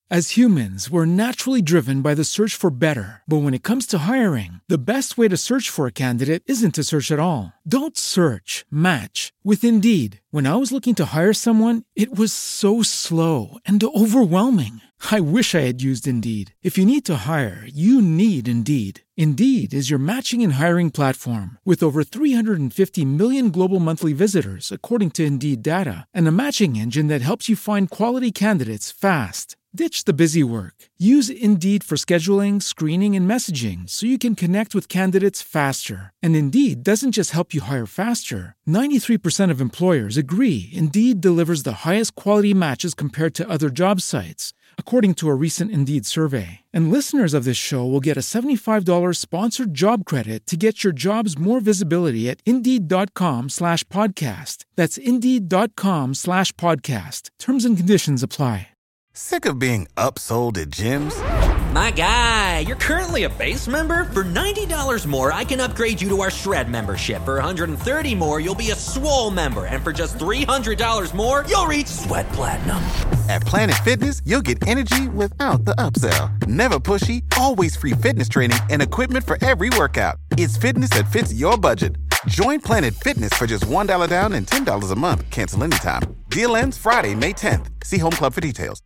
As humans, we're naturally driven by the search for better. But when it comes to hiring, the best way to search for a candidate isn't to search at all. Don't search, match with Indeed. When I was looking to hire someone, it was so slow and overwhelming. I wish I had used Indeed. If you need to hire, you need Indeed. Indeed is your matching and hiring platform with over 350 million global monthly visitors, according to Indeed data, and a matching engine that helps you find quality candidates fast. Ditch the busy work. Use Indeed for scheduling, screening, and messaging so you can connect with candidates faster. And Indeed doesn't just help you hire faster. 93% of employers agree Indeed delivers the highest quality matches compared to other job sites, according to a recent Indeed survey. And listeners of this show will get a $75 sponsored job credit to get your jobs more visibility at Indeed.com/podcast. That's Indeed.com/podcast. Terms and conditions apply. Sick of being upsold at gyms? My guy, you're currently a base member? For $90 more, I can upgrade you to our Shred membership. For $130 more, you'll be a Swole member. And for just $300 more, you'll reach Sweat Platinum. At Planet Fitness, you'll get energy without the upsell. Never pushy, always free fitness training and equipment for every workout. It's fitness that fits your budget. Join Planet Fitness for just $1 down and $10 a month. Cancel anytime. Deal ends Friday, May 10th. See Home Club for details.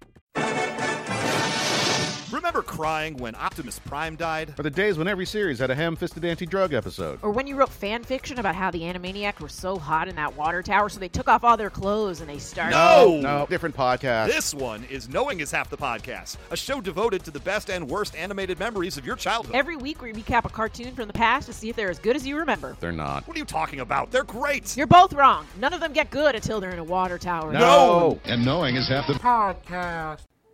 Remember crying when Optimus Prime died? Or the days when every series had a ham-fisted anti-drug episode? Or when you wrote fan fiction about how the Animaniacs were so hot in that water tower, so they took off all their clothes and they started... No, different podcast. This one is Knowing is Half the Podcast, a show devoted to the best and worst animated memories of your childhood. Every week we recap a cartoon from the past to see if they're as good as you remember. They're not. What are you talking about? They're great! You're both wrong. None of them get good until they're in a water tower. No! And Knowing is Half the podcast.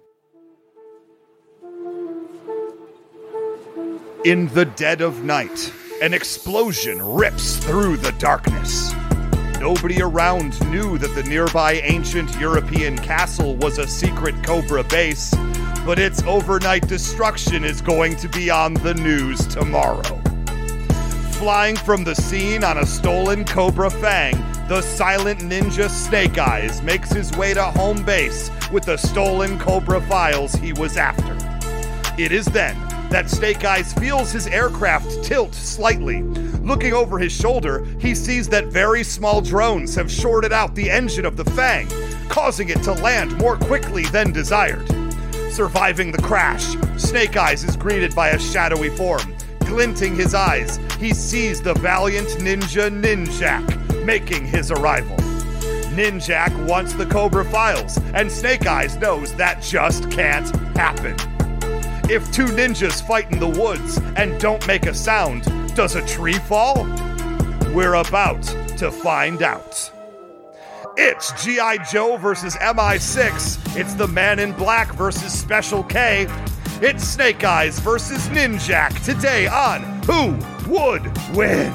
In the dead of night, an explosion rips through the darkness. Nobody around knew that the nearby ancient European castle was a secret Cobra base, but its overnight destruction is going to be on the news tomorrow. Flying from the scene on a stolen Cobra Fang, the silent ninja Snake Eyes makes his way to home base with the stolen Cobra files he was after. It is then that Snake Eyes feels his aircraft tilt slightly. Looking over his shoulder, he sees that very small drones have shorted out the engine of the Fang, causing it to land more quickly than desired. Surviving the crash, Snake Eyes is greeted by a shadowy form. Glinting his eyes, he sees the valiant ninja Ninjak making his arrival. Ninjak wants the Cobra files, and Snake Eyes knows that just can't happen. If two ninjas fight in the woods and don't make a sound, does a tree fall? We're about to find out. It's G.I. Joe versus MI6. It's the Man in Black versus Special K. It's Snake Eyes versus Ninjak today on Who Would Win?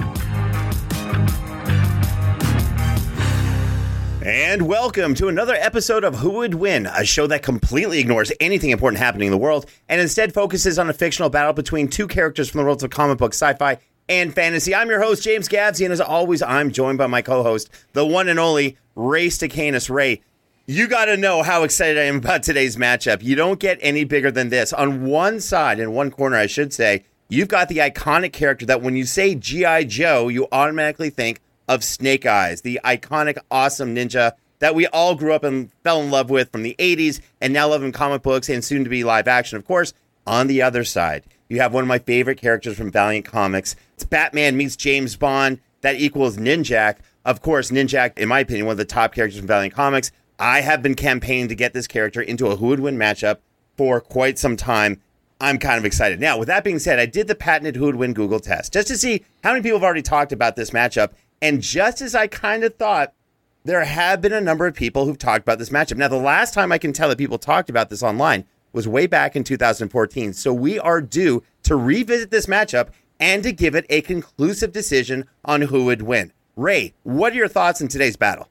And welcome to another episode of Who Would Win, a show that completely ignores anything important happening in the world and instead focuses on a fictional battle between two characters from the worlds of comic book, sci-fi, and fantasy. I'm your host, James Gavsey, and as always, I'm joined by my co-host, the one and only Ray Stacanis. Ray, you got to know how excited I am about today's matchup. You don't get any bigger than this. On one side, in one corner, I should say, you've got the iconic character that when you say G.I. Joe, you automatically think of Snake Eyes, the iconic, awesome ninja that we all grew up and fell in love with from the 80s and now love in comic books and soon to be live action, of course. On the other side, you have one of my favorite characters from Valiant Comics. It's Batman meets James Bond. That equals Ninjak. Of course, Ninjak, in my opinion, one of the top characters from Valiant Comics. I have been campaigning to get this character into a Who Would Win matchup for quite some time. I'm kind of excited. Now, with that being said, I did the patented Who Would Win Google test just to see how many people have already talked about this matchup. And just as I kind of thought, there have been a number of people who've talked about this matchup. Now, the last time I can tell that people talked about this online was way back in 2014. So we are due to revisit this matchup and to give it a conclusive decision on who would win. Ray, what are your thoughts in today's battle?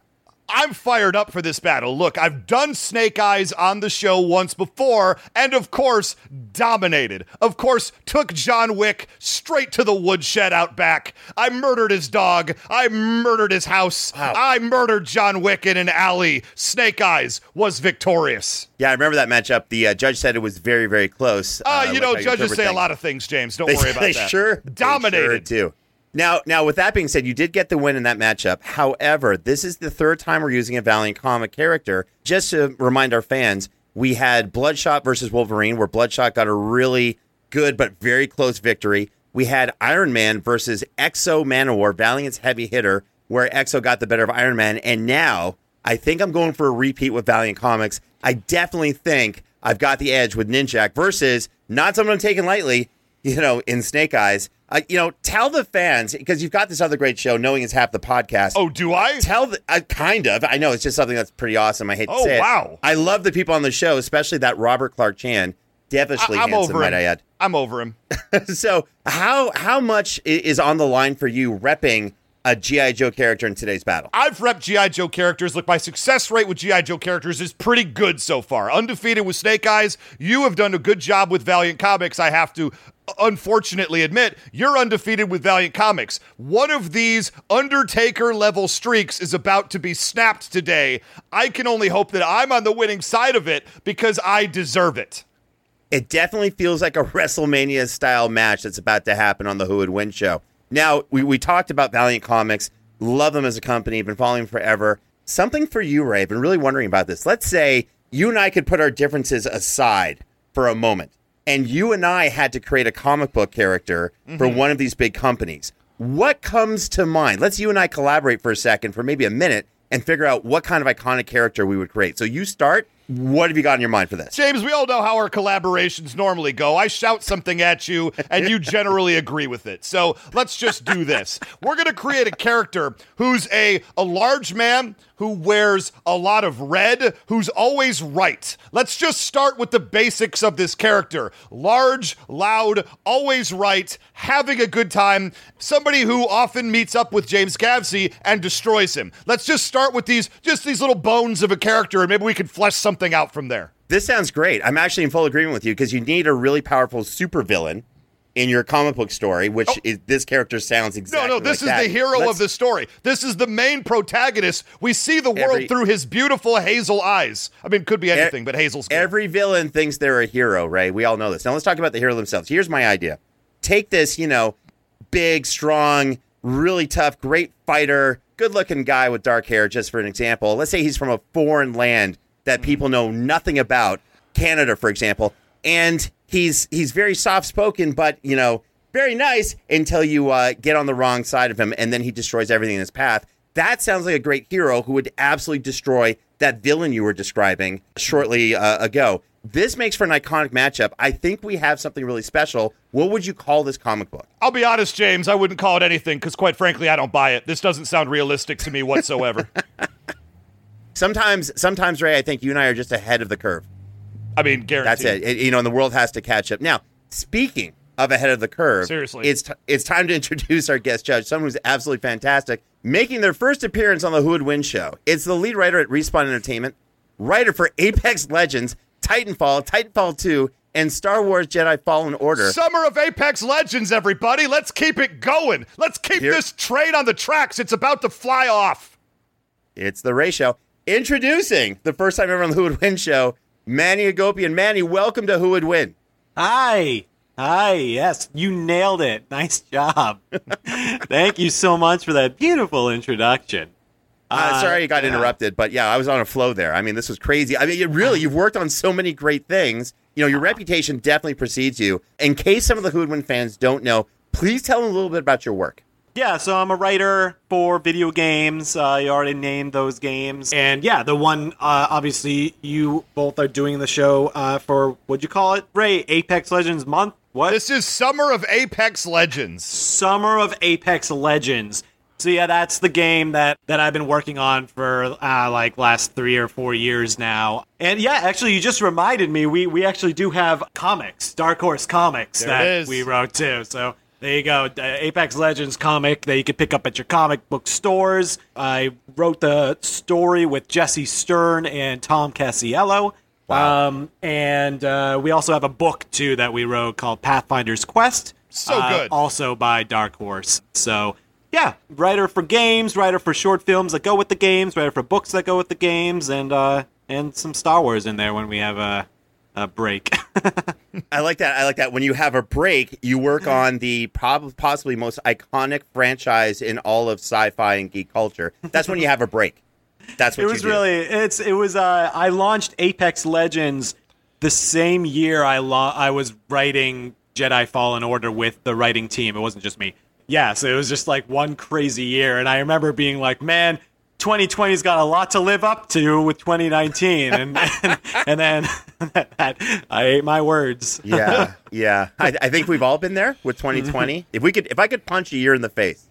I'm fired up for this battle. Look, I've done Snake Eyes on the show once before, and of course, dominated. Of course, took John Wick straight to the woodshed out back. I murdered his dog. I murdered his house. Wow. I murdered John Wick in an alley. Snake Eyes was victorious. Yeah, I remember that matchup. The judge said it was very, very close. Judges say a lot of things, James. Don't worry about that. Dominated. They sure do. Now, with that being said, you did get the win in that matchup. However, this is the third time we're using a Valiant Comic character. Just to remind our fans, we had Bloodshot versus Wolverine, where Bloodshot got a really good but very close victory. We had Iron Man versus Exo Manowar, Valiant's heavy hitter, where Exo got the better of Iron Man. And now, I think I'm going for a repeat with Valiant Comics. I definitely think I've got the edge with Ninjak versus, not someone I'm taking lightly, in Snake Eyes. Tell the fans, because you've got this other great show, Knowing Is Half the Podcast. Oh, do I? Kind of. I know, it's just something that's pretty awesome. I hate to say it. Oh, wow. I love the people on the show, especially that Robert Clark Chan. Devilishly handsome, might I add. I'm over him. So, how much is on the line for you repping a G.I. Joe character in today's battle? I've repped G.I. Joe characters. Look, my success rate with G.I. Joe characters is pretty good so far. Undefeated with Snake Eyes. You have done a good job with Valiant Comics, I have to unfortunately admit. You're undefeated with Valiant Comics. One of these Undertaker-level streaks is about to be snapped today. I can only hope that I'm on the winning side of it because I deserve it. It definitely feels like a WrestleMania-style match that's about to happen on the Who Would Win show. Now, we talked about Valiant Comics, love them as a company, been following them forever. Something for you, Ray, I've been really wondering about this. Let's say you and I could put our differences aside for a moment, and you and I had to create a comic book character for one of these big companies. What comes to mind? Let's you and I collaborate for a second, for maybe a minute, and figure out what kind of iconic character we would create. So you start. What have you got in your mind for this? James, we all know how our collaborations normally go. I shout something at you, and you generally agree with it. So let's just do this. We're going to create a character who's a large man who wears a lot of red, who's always right. Let's just start with the basics of this character. Large, loud, always right, having a good time, somebody who often meets up with James Gavsey and destroys him. Let's just start with these little bones of a character, and maybe we can flesh something out from there. This sounds great. I'm actually in full agreement with you because you need a really powerful supervillain in your comic book story, which is this character sounds exactly like that. No, this is the hero of the story. This is the main protagonist. We see the world through his beautiful hazel eyes. I mean, it could be anything, but hazel's good. Every villain thinks they're a hero, Ray. We all know this. Now let's talk about the hero themselves. Here's my idea. Take this, big, strong, really tough, great fighter, good-looking guy with dark hair, just for an example. Let's say he's from a foreign land that people know nothing about, Canada, for example, and he's very soft-spoken, but, very nice until you get on the wrong side of him, and then he destroys everything in his path. That sounds like a great hero who would absolutely destroy that villain you were describing shortly ago. This makes for an iconic matchup. I think we have something really special. What would you call this comic book? I'll be honest, James, I wouldn't call it anything because, quite frankly, I don't buy it. This doesn't sound realistic to me whatsoever. Sometimes, Ray, I think you and I are just ahead of the curve. I mean, guaranteed. That's it. And the world has to catch up. Now, speaking of ahead of the curve, seriously, it's time to introduce our guest judge, someone who's absolutely fantastic, making their first appearance on the Who Would Win show. It's the lead writer at Respawn Entertainment, writer for Apex Legends, Titanfall, Titanfall 2, and Star Wars Jedi Fallen Order. Summer of Apex Legends, everybody. Let's keep it going. Let's keep this train on the tracks. It's about to fly off. It's the Ray Show. Introducing the first time ever on the Who Would Win show, Manny Agopian. Manny, welcome to Who Would Win. Hi, yes, you nailed it. Nice job. Thank you so much for that beautiful introduction. Sorry you got interrupted, but yeah, I was on a flow there. I mean, this was crazy. I mean, you've worked on so many great things. Your reputation definitely precedes you. In case some of the Who Would Win fans don't know, please tell them a little bit about your work. Yeah, so I'm a writer for video games. You already named those games. And yeah, the one, obviously, you both are doing the show for, what'd you call it, Ray? Apex Legends Month? What? This is Summer of Apex Legends. Summer of Apex Legends. So yeah, that's the game that I've been working on for last 3 or 4 years now. And yeah, actually, you just reminded me, we actually do have comics, Dark Horse Comics, that we wrote too. So There you go. Apex Legends comic that you can pick up at your comic book stores. I wrote the story with Jesse Stern and Tom Casiello. Wow. And we also have a book, too, that we wrote called Pathfinder's Quest. So good. Also by Dark Horse. So, yeah, writer for games, writer for short films that go with the games, writer for books that go with the games, and some Star Wars in there when we have a break. I like that. When you have a break, you work on the possibly most iconic franchise in all of sci-fi and geek culture. That's when you have a break. That's what I launched Apex Legends the same year I was writing Jedi Fallen Order with the writing team. It wasn't just me. Yeah, so it was just like one crazy year. And I remember being like, man, 2020's got a lot to live up to with 2019. And then I ate my words. Yeah. I think we've all been there with 2020. If I could punch a year in the face,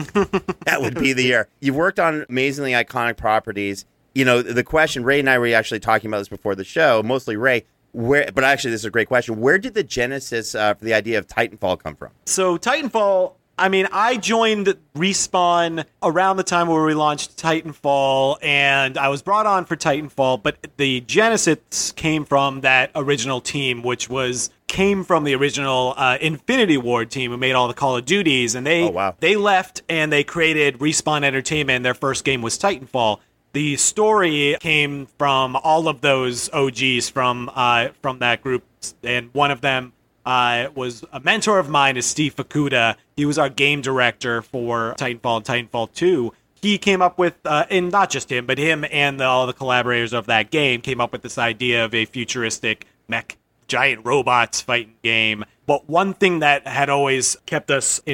that would be the year. You've worked on amazingly iconic properties. You know, the question, Ray and I were actually talking about this before the show, mostly Ray, but actually this is a great question. Where did the genesis for the idea of Titanfall come from? So Titanfall, I mean, I joined Respawn around the time where we launched Titanfall, and I was brought on for Titanfall, but the genesis came from that original team, which came from the original Infinity Ward team who made all the Call of Duties, and they left and they created Respawn Entertainment. Their first game was Titanfall. The story came from all of those OGs from that group, and one of them was a mentor of mine, is Steve Fukuda. He was our game director for Titanfall and Titanfall 2. He came up with, and not just him, but him and all the collaborators of that game came up with this idea of a futuristic mech giant robots fighting game. But one thing that had always kept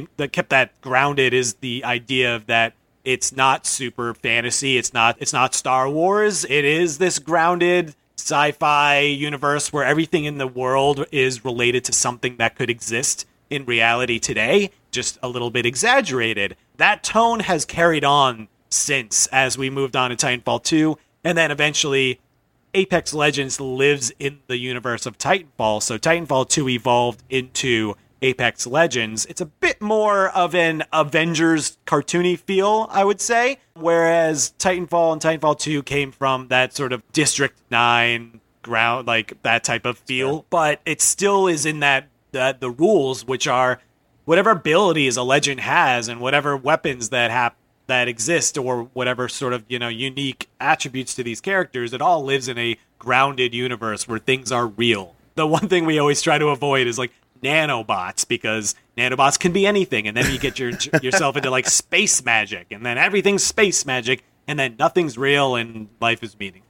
that grounded is the idea of that it's not super fantasy. It's not Star Wars. It is this grounded sci-fi universe where everything in the world is related to something that could exist in reality today, just a little bit exaggerated. That tone has carried on since, as we moved on to Titanfall 2, and then eventually Apex Legends lives in the universe of Titanfall, so Titanfall 2 evolved into Apex Legends. It's a bit more of an Avengers cartoony feel, I would say, whereas Titanfall and Titanfall 2 came from that sort of District 9 ground, like that type of feel, but it still is in that the rules, which are whatever abilities a legend has and whatever weapons that exist, or whatever sort of, unique attributes to these characters, it all lives in a grounded universe where things are real. The one thing we always try to avoid is like nanobots, because nanobots can be anything, and then you get yourself into like space magic, and then everything's space magic, and then nothing's real and life is meaningless.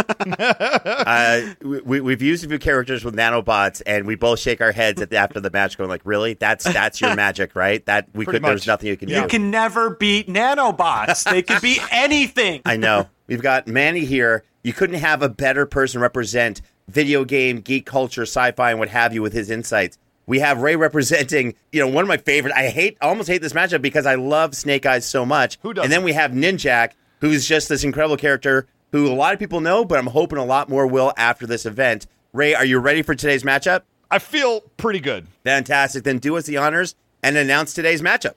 We've used a few characters with nanobots, and we both shake our heads after the match, going like, "Really? That's your magic, right? There's nothing you can do. You can never beat nanobots. They could be anything." I know. We've got Manny here. You couldn't have a better person represent video game, geek culture, sci-fi, and what have you with his insights. We have Ray representing, one of my favorite. I almost hate this matchup because I love Snake Eyes so much. Who doesn't? And then we have Ninjak, who's just this incredible character who a lot of people know, but I'm hoping a lot more will after this event. Ray, are you ready for today's matchup? I feel pretty good. Fantastic. Then do us the honors and announce today's matchup.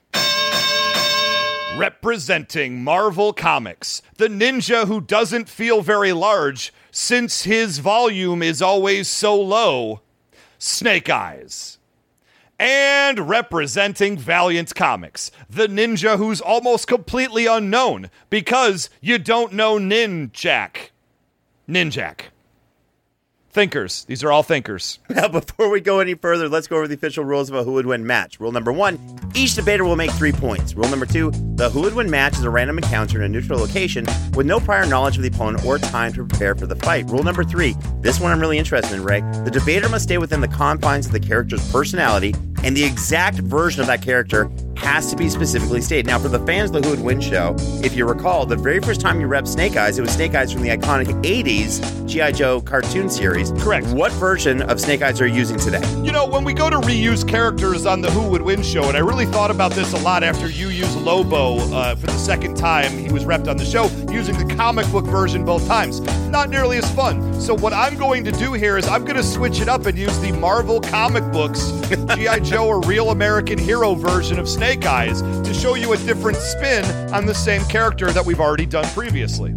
Representing Marvel Comics, the ninja who doesn't feel very large since his volume is always so low, Snake Eyes. And representing Valiant Comics, the ninja who's almost completely unknown because you don't know Ninjak. Thinkers. These are all thinkers. Now, before we go any further, let's go over the official rules of a Who Would Win match. Rule number 1, each debater will make 3 points. Rule number 2, the Who Would Win match is a random encounter in a neutral location with no prior knowledge of the opponent or time to prepare for the fight. Rule number 3, this one I'm really interested in, Ray. The debater must stay within the confines of the character's personality and the exact version of that character has to be specifically stated. Now, for the fans of the Who Would Win show, if you recall, the very first time you repped Snake Eyes, it was Snake Eyes from the iconic 80s G.I. Joe cartoon series. Correct. What version of Snake Eyes are you using today? You know, when we go to reuse characters on the Who Would Win show, and I really thought about this a lot after you used Lobo for the second time he was repped on the show, using the comic book version both times. Not nearly as fun. So what I'm going to do here is I'm going to switch it up and use the Marvel comic books G.I. Joe or Real American Hero version of Snake Eyes to show you a different spin on the same character that we've already done previously.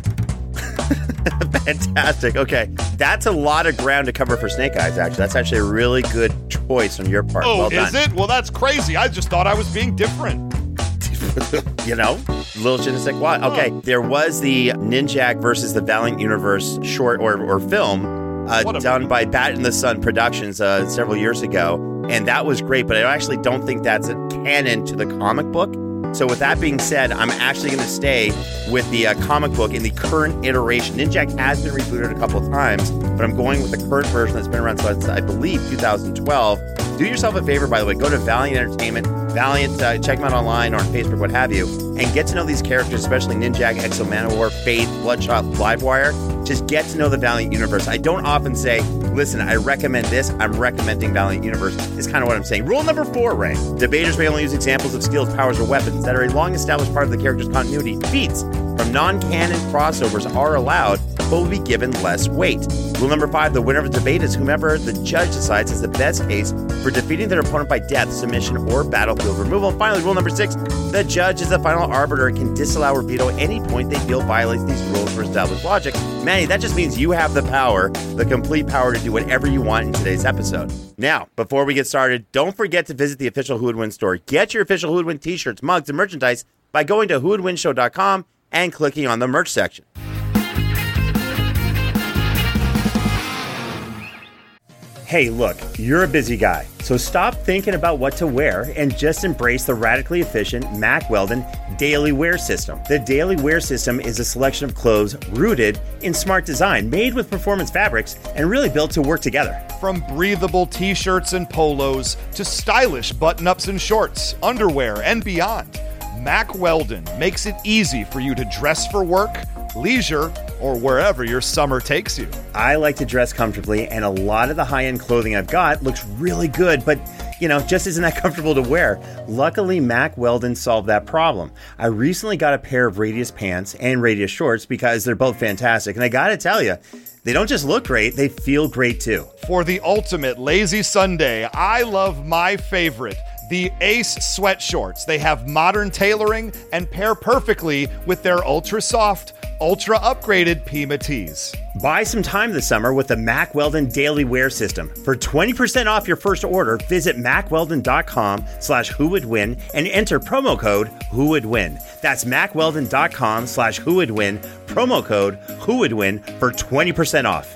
Fantastic. Okay. That's a lot of ground to cover for Snake Eyes, actually. That's actually a really good choice on your part. Oh, well done. is it? Well, that's crazy. I just thought I was being different. You know, little je ne sais quoi. Okay, there was the Ninjak versus the Valiant Universe short or film done by Bat in the Sun Productions several years ago, and that was great, but I actually don't think that's a canon to the comic book. So with that being said, I'm actually going to stay with the comic book in the current iteration. Ninjak has been rebooted a couple of times, but I'm going with the current version that's been around since, I believe, 2012. Do yourself a favor, by the way. Go to Valiant Entertainment, Valiant, check them out online or on Facebook, what have you, and get to know these characters, especially Ninjak, Exo Manowar, Faith, Bloodshot, Livewire. Just get to know the Valiant Universe. I don't often say, listen, I recommend this. I'm recommending Valiant Universe is kind of what I'm saying. Rule number 4, Ray. Debaters may only use examples of skills, powers, or weapons that are a long-established part of the character's continuity. Feats from non-canon crossovers are allowed, but will be given less weight. Rule number 5, the winner of a debate is whomever the judge decides is the best case for defeating their opponent by death, submission, or battlefield removal. And finally, rule number 6, the judge is the final arbiter and can disallow or veto any point they feel violates these rules for established logic. Manny, that just means you have the power, the complete power to do whatever you want in today's episode. Now, before we get started, don't forget to visit the official Who Would Win store. Get your official Who Would Win t-shirts, mugs, and merchandise by going to whowouldwinshow.com and clicking on the merch section. Hey, look, you're a busy guy, so stop thinking about what to wear and just embrace the radically efficient Mack Weldon Daily Wear System. The Daily Wear System is a selection of clothes rooted in smart design, made with performance fabrics, and really built to work together. From breathable t-shirts and polos to stylish button-ups and shorts, underwear, and beyond, Mack Weldon makes it easy for you to dress for work, leisure, or wherever your summer takes you. I like to dress comfortably, and a lot of the high-end clothing I've got looks really good, but, just isn't that comfortable to wear. Luckily, Mack Weldon solved that problem. I recently got a pair of Radius pants and Radius shorts because they're both fantastic, and I gotta tell you, they don't just look great, they feel great too. For the ultimate lazy Sunday, I love my favorite, the Ace sweat shorts. They have modern tailoring and pair perfectly with their ultra-soft, ultra-upgraded Pima tees. Buy some time this summer with the Mack Weldon Daily Wear System. For 20% off your first order, visit MackWeldon.com/whowouldwin and enter promo code whowouldwin. That's MackWeldon.com/whowouldwin, promo code whowouldwin for 20% off.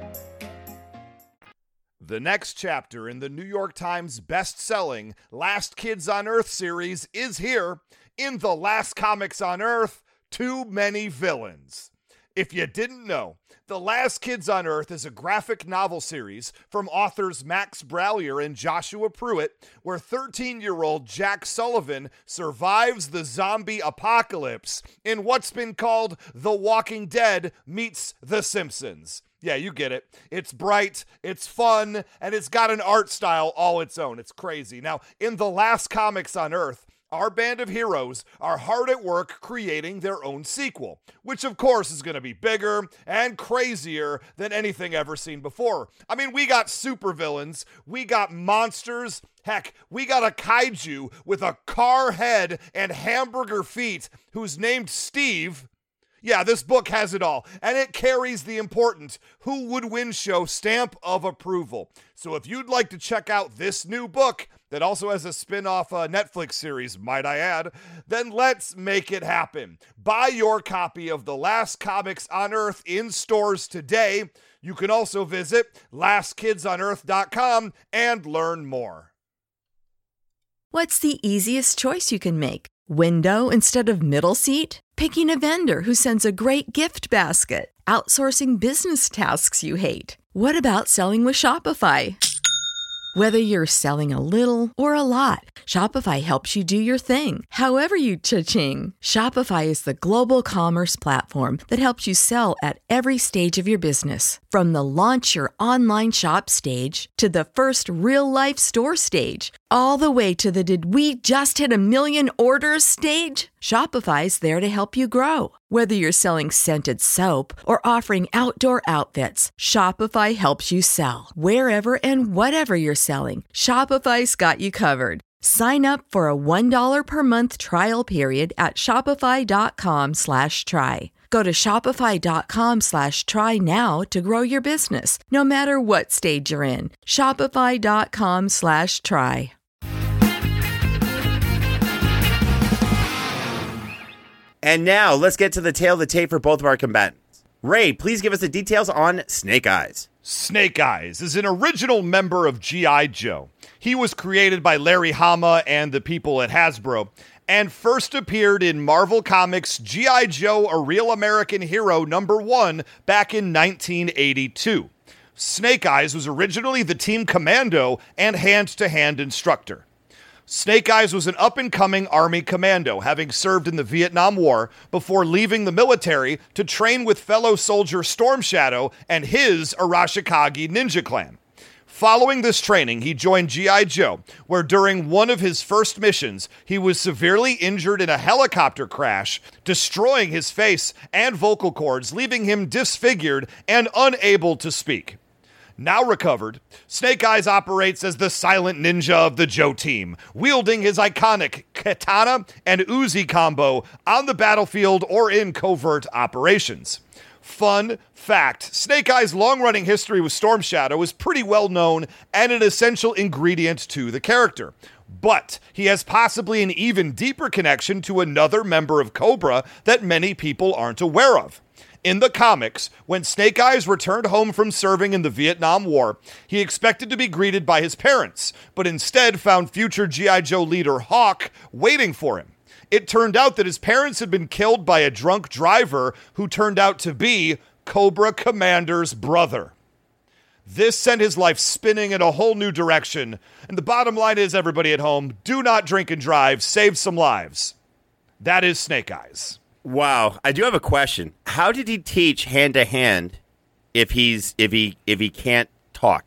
The next chapter in the New York Times best-selling Last Kids on Earth series is here. In The Last Comics on Earth, Too Many Villains. If you didn't know, The Last Kids on Earth is a graphic novel series from authors Max Brallier and Joshua Pruitt, where 13-year-old Jack Sullivan survives the zombie apocalypse in what's been called The Walking Dead meets The Simpsons. Yeah, you get it. It's bright, it's fun, and it's got an art style all its own. It's crazy. Now, in The Last Comics on Earth, our band of heroes are hard at work creating their own sequel, which of course is going to be bigger and crazier than anything ever seen before. I mean, we got supervillains, we got monsters, heck, we got a kaiju with a car head and hamburger feet who's named Steve. Yeah, this book has it all, and it carries the important Who Would Win show stamp of approval. So if you'd like to check out this new book that also has a spin-off Netflix series, might I add, then let's make it happen. Buy your copy of The Last Comics on Earth in stores today. You can also visit LastKidsOnEarth.com and learn more. What's the easiest choice you can make? Window instead of middle seat? Picking a vendor who sends a great gift basket? Outsourcing business tasks you hate? What about selling with Shopify? Whether you're selling a little or a lot, Shopify helps you do your thing, however you cha-ching. Shopify is the global commerce platform that helps you sell at every stage of your business. From the launch your online shop stage to the first real-life store stage, all the way to the did we just hit a million orders stage. Shopify's there to help you grow. Whether you're selling scented soap or offering outdoor outfits, Shopify helps you sell. Wherever and whatever you're selling, Shopify's got you covered. Sign up for a $1 per month trial period at shopify.com/try. Go to shopify.com/try now to grow your business, no matter what stage you're in. Shopify.com/try. And now, let's get to the tail of the tape for both of our combatants. Ray, please give us the details on Snake Eyes. Snake Eyes is an original member of G.I. Joe. He was created by Larry Hama and the people at Hasbro, and first appeared in Marvel Comics' G.I. Joe, A Real American Hero #1 back in 1982. Snake Eyes was originally the team commando and hand-to-hand instructor. Snake Eyes was an up-and-coming Army commando, having served in the Vietnam War before leaving the military to train with fellow soldier Storm Shadow and his Arashikage ninja clan. Following this training, he joined G.I. Joe, where during one of his first missions, he was severely injured in a helicopter crash, destroying his face and vocal cords, leaving him disfigured and unable to speak. Now recovered, Snake Eyes operates as the silent ninja of the Joe team, wielding his iconic katana and Uzi combo on the battlefield or in covert operations. Fun fact, Snake Eyes' long-running history with Storm Shadow is pretty well known and an essential ingredient to the character. But he has possibly an even deeper connection to another member of Cobra that many people aren't aware of. In the comics, when Snake Eyes returned home from serving in the Vietnam War, he expected to be greeted by his parents, but instead found future G.I. Joe leader Hawk waiting for him. It turned out that his parents had been killed by a drunk driver who turned out to be Cobra Commander's brother. This sent his life spinning in a whole new direction, and the bottom line is, everybody at home, do not drink and drive, save some lives. That is Snake Eyes. Wow, I do have a question. How did he teach hand to hand if he can't talk?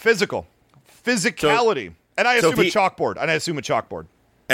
Physicality, and I assume a chalkboard. And a chalkboard.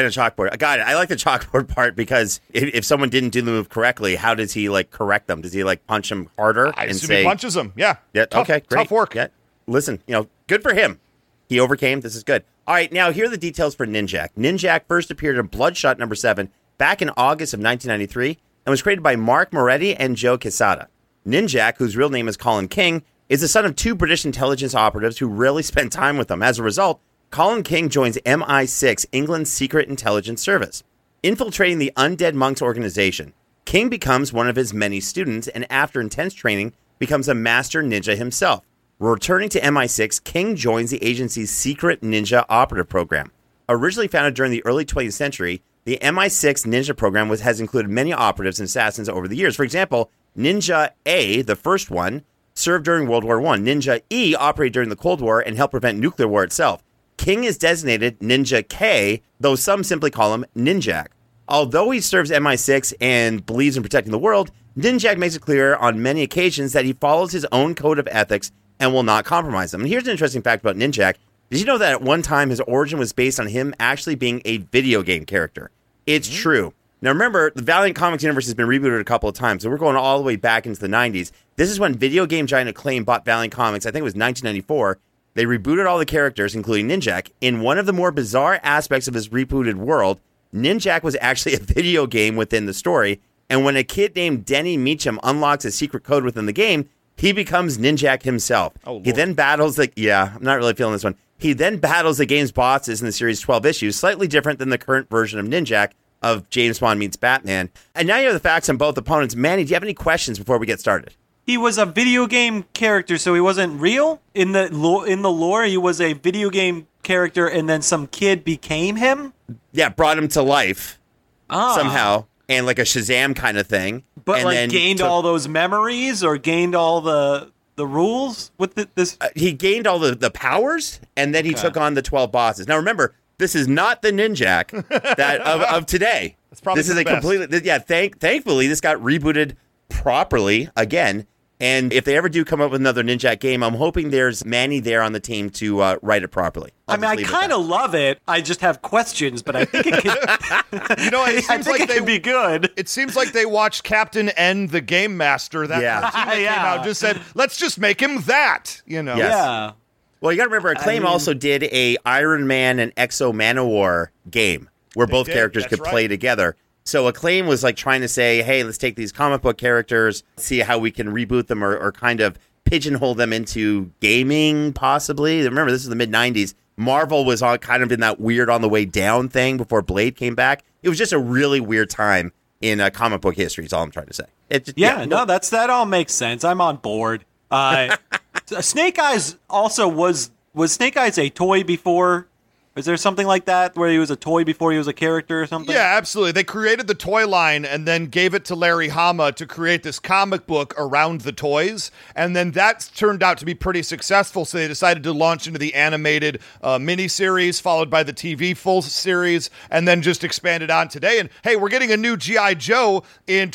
I got it. I like the chalkboard part because if someone didn't do the move correctly, how does he correct them? Does he punch them harder? I assume he punches them. Yeah. Okay. Great. Tough work. Yeah. Listen, good for him. He overcame. This is good. All right, now here are the details for Ninjak. Ninjak first appeared in Bloodshot #7 back in August of 1993. And was created by Mark Moretti and Joe Quesada. Ninjak, whose real name is Colin King, is the son of two British intelligence operatives who rarely spent time with them. As a result, Colin King joins MI6, England's secret intelligence service. Infiltrating the Undead Monks organization, King becomes one of his many students, and after intense training, becomes a master ninja himself. Returning to MI6, King joins the agency's secret ninja operative program. Originally founded during the early 20th century, the MI6 ninja program has included many operatives and assassins over the years. For example, Ninja A, the first one, served during World War I. Ninja E operated during the Cold War and helped prevent nuclear war itself. King is designated Ninja K, though some simply call him Ninjak. Although he serves MI6 and believes in protecting the world, Ninjak makes it clear on many occasions that he follows his own code of ethics and will not compromise them. And here's an interesting fact about Ninjak. Did you know that at one time his origin was based on him actually being a video game character? It's true. Now remember, the Valiant Comics universe has been rebooted a couple of times, so we're going all the way back into the 90s. This is when video game giant Acclaim bought Valiant Comics, I think it was 1994. They rebooted all the characters, including Ninjak. In one of the more bizarre aspects of this rebooted world, Ninjak was actually a video game within the story, and when a kid named Denny Meacham unlocks a secret code within the game, he becomes Ninjak himself. He then battles I'm not really feeling this one. He then battles the game's bosses in the series' 12 issues, slightly different than the current version of Ninjak of James Bond meets Batman. And now you have the facts on both opponents. Manny, do you have any questions before we get started? He was a video game character, so he wasn't real? In the lore, he was a video game character, and then some kid became him? Yeah, brought him to life somehow, and like a Shazam kind of thing. But and then gained all those memories, or gained all the the rules with this? He gained all the powers, and then he took on the 12 bosses. Now, remember, this is not the Ninjak that of today. This is a completely thankfully this got rebooted properly again. And if they ever do come up with another Ninjak game, I'm hoping there's Manny there on the team to write it properly. I kind of love it. I just have questions, but I think it could. It seems like it could be good. It seems like they watched Captain N, the Game Master, that cartoon that came out, just said, "Let's just make him that." Yes. Yeah. Well, you got to remember, Acclaim also did a Iron Man and Exo Manowar game where both characters could play together. So Acclaim was like trying to say, hey, let's take these comic book characters, see how we can reboot them or kind of pigeonhole them into gaming, possibly. Remember, this is the mid-'90s. Marvel was kind of in that weird on the way down thing before Blade came back. It was just a really weird time in comic book history, is all I'm trying to say. That all makes sense. I'm on board. Snake Eyes also was Snake Eyes a toy before? Is there something like that where he was a toy before he was a character or something? Yeah, absolutely. They created the toy line and then gave it to Larry Hama to create this comic book around the toys. And then that turned out to be pretty successful, so they decided to launch into the animated miniseries, followed by the TV full series, and then just expanded on today. And hey, we're getting a new G.I. Joe in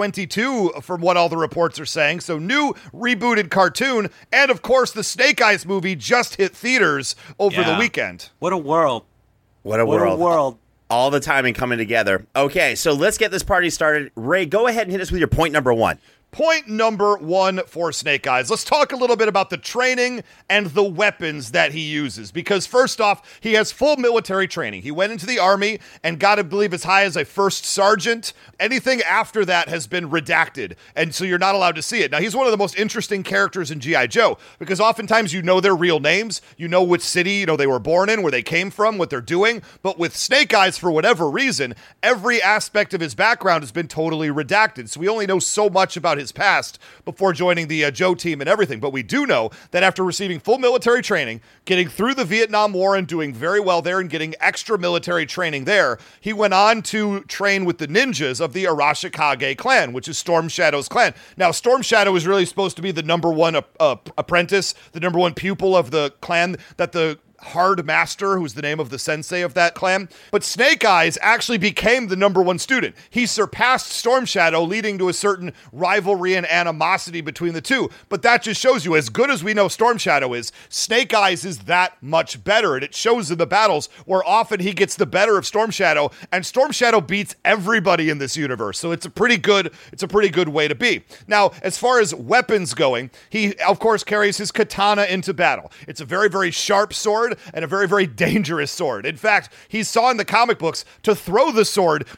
2022 from what all the reports are saying. So new rebooted cartoon. And of course, the Snake Eyes movie just hit theaters over the weekend. What a world. What a world. All the timing coming together. Okay, so let's get this party started. Ray, go ahead and hit us with your point number 1. Point number 1 for Snake Eyes. Let's talk a little bit about the training and the weapons that he uses. Because first off, he has full military training. He went into the Army and got, I believe, as high as a first sergeant. Anything after that has been redacted, and so you're not allowed to see it. Now, he's one of the most interesting characters in G.I. Joe, because oftentimes you know their real names, you know which city they were born in, where they came from, what they're doing. But with Snake Eyes, for whatever reason, every aspect of his background has been totally redacted. So we only know so much about his past before joining the Joe team and everything. But we do know that after receiving full military training, getting through the Vietnam War and doing very well there and getting extra military training there, he went on to train with the ninjas of the Arashikage clan, which is Storm Shadow's clan. Now, Storm Shadow is really supposed to be the number one apprentice, the number one pupil of the clan that the Hard Master, who's the name of the sensei of that clan. But Snake Eyes actually became the number one student. He surpassed Storm Shadow, leading to a certain rivalry and animosity between the two. But that just shows you, as good as we know Storm Shadow is, Snake Eyes is that much better. And it shows in the battles where often he gets the better of Storm Shadow, and Storm Shadow beats everybody in this universe. So it's a pretty good way to be. Now, as far as weapons going, he, of course, carries his katana into battle. It's a very, very sharp sword, and a very, very dangerous sword. In fact, he saw in the comic books to throw the sword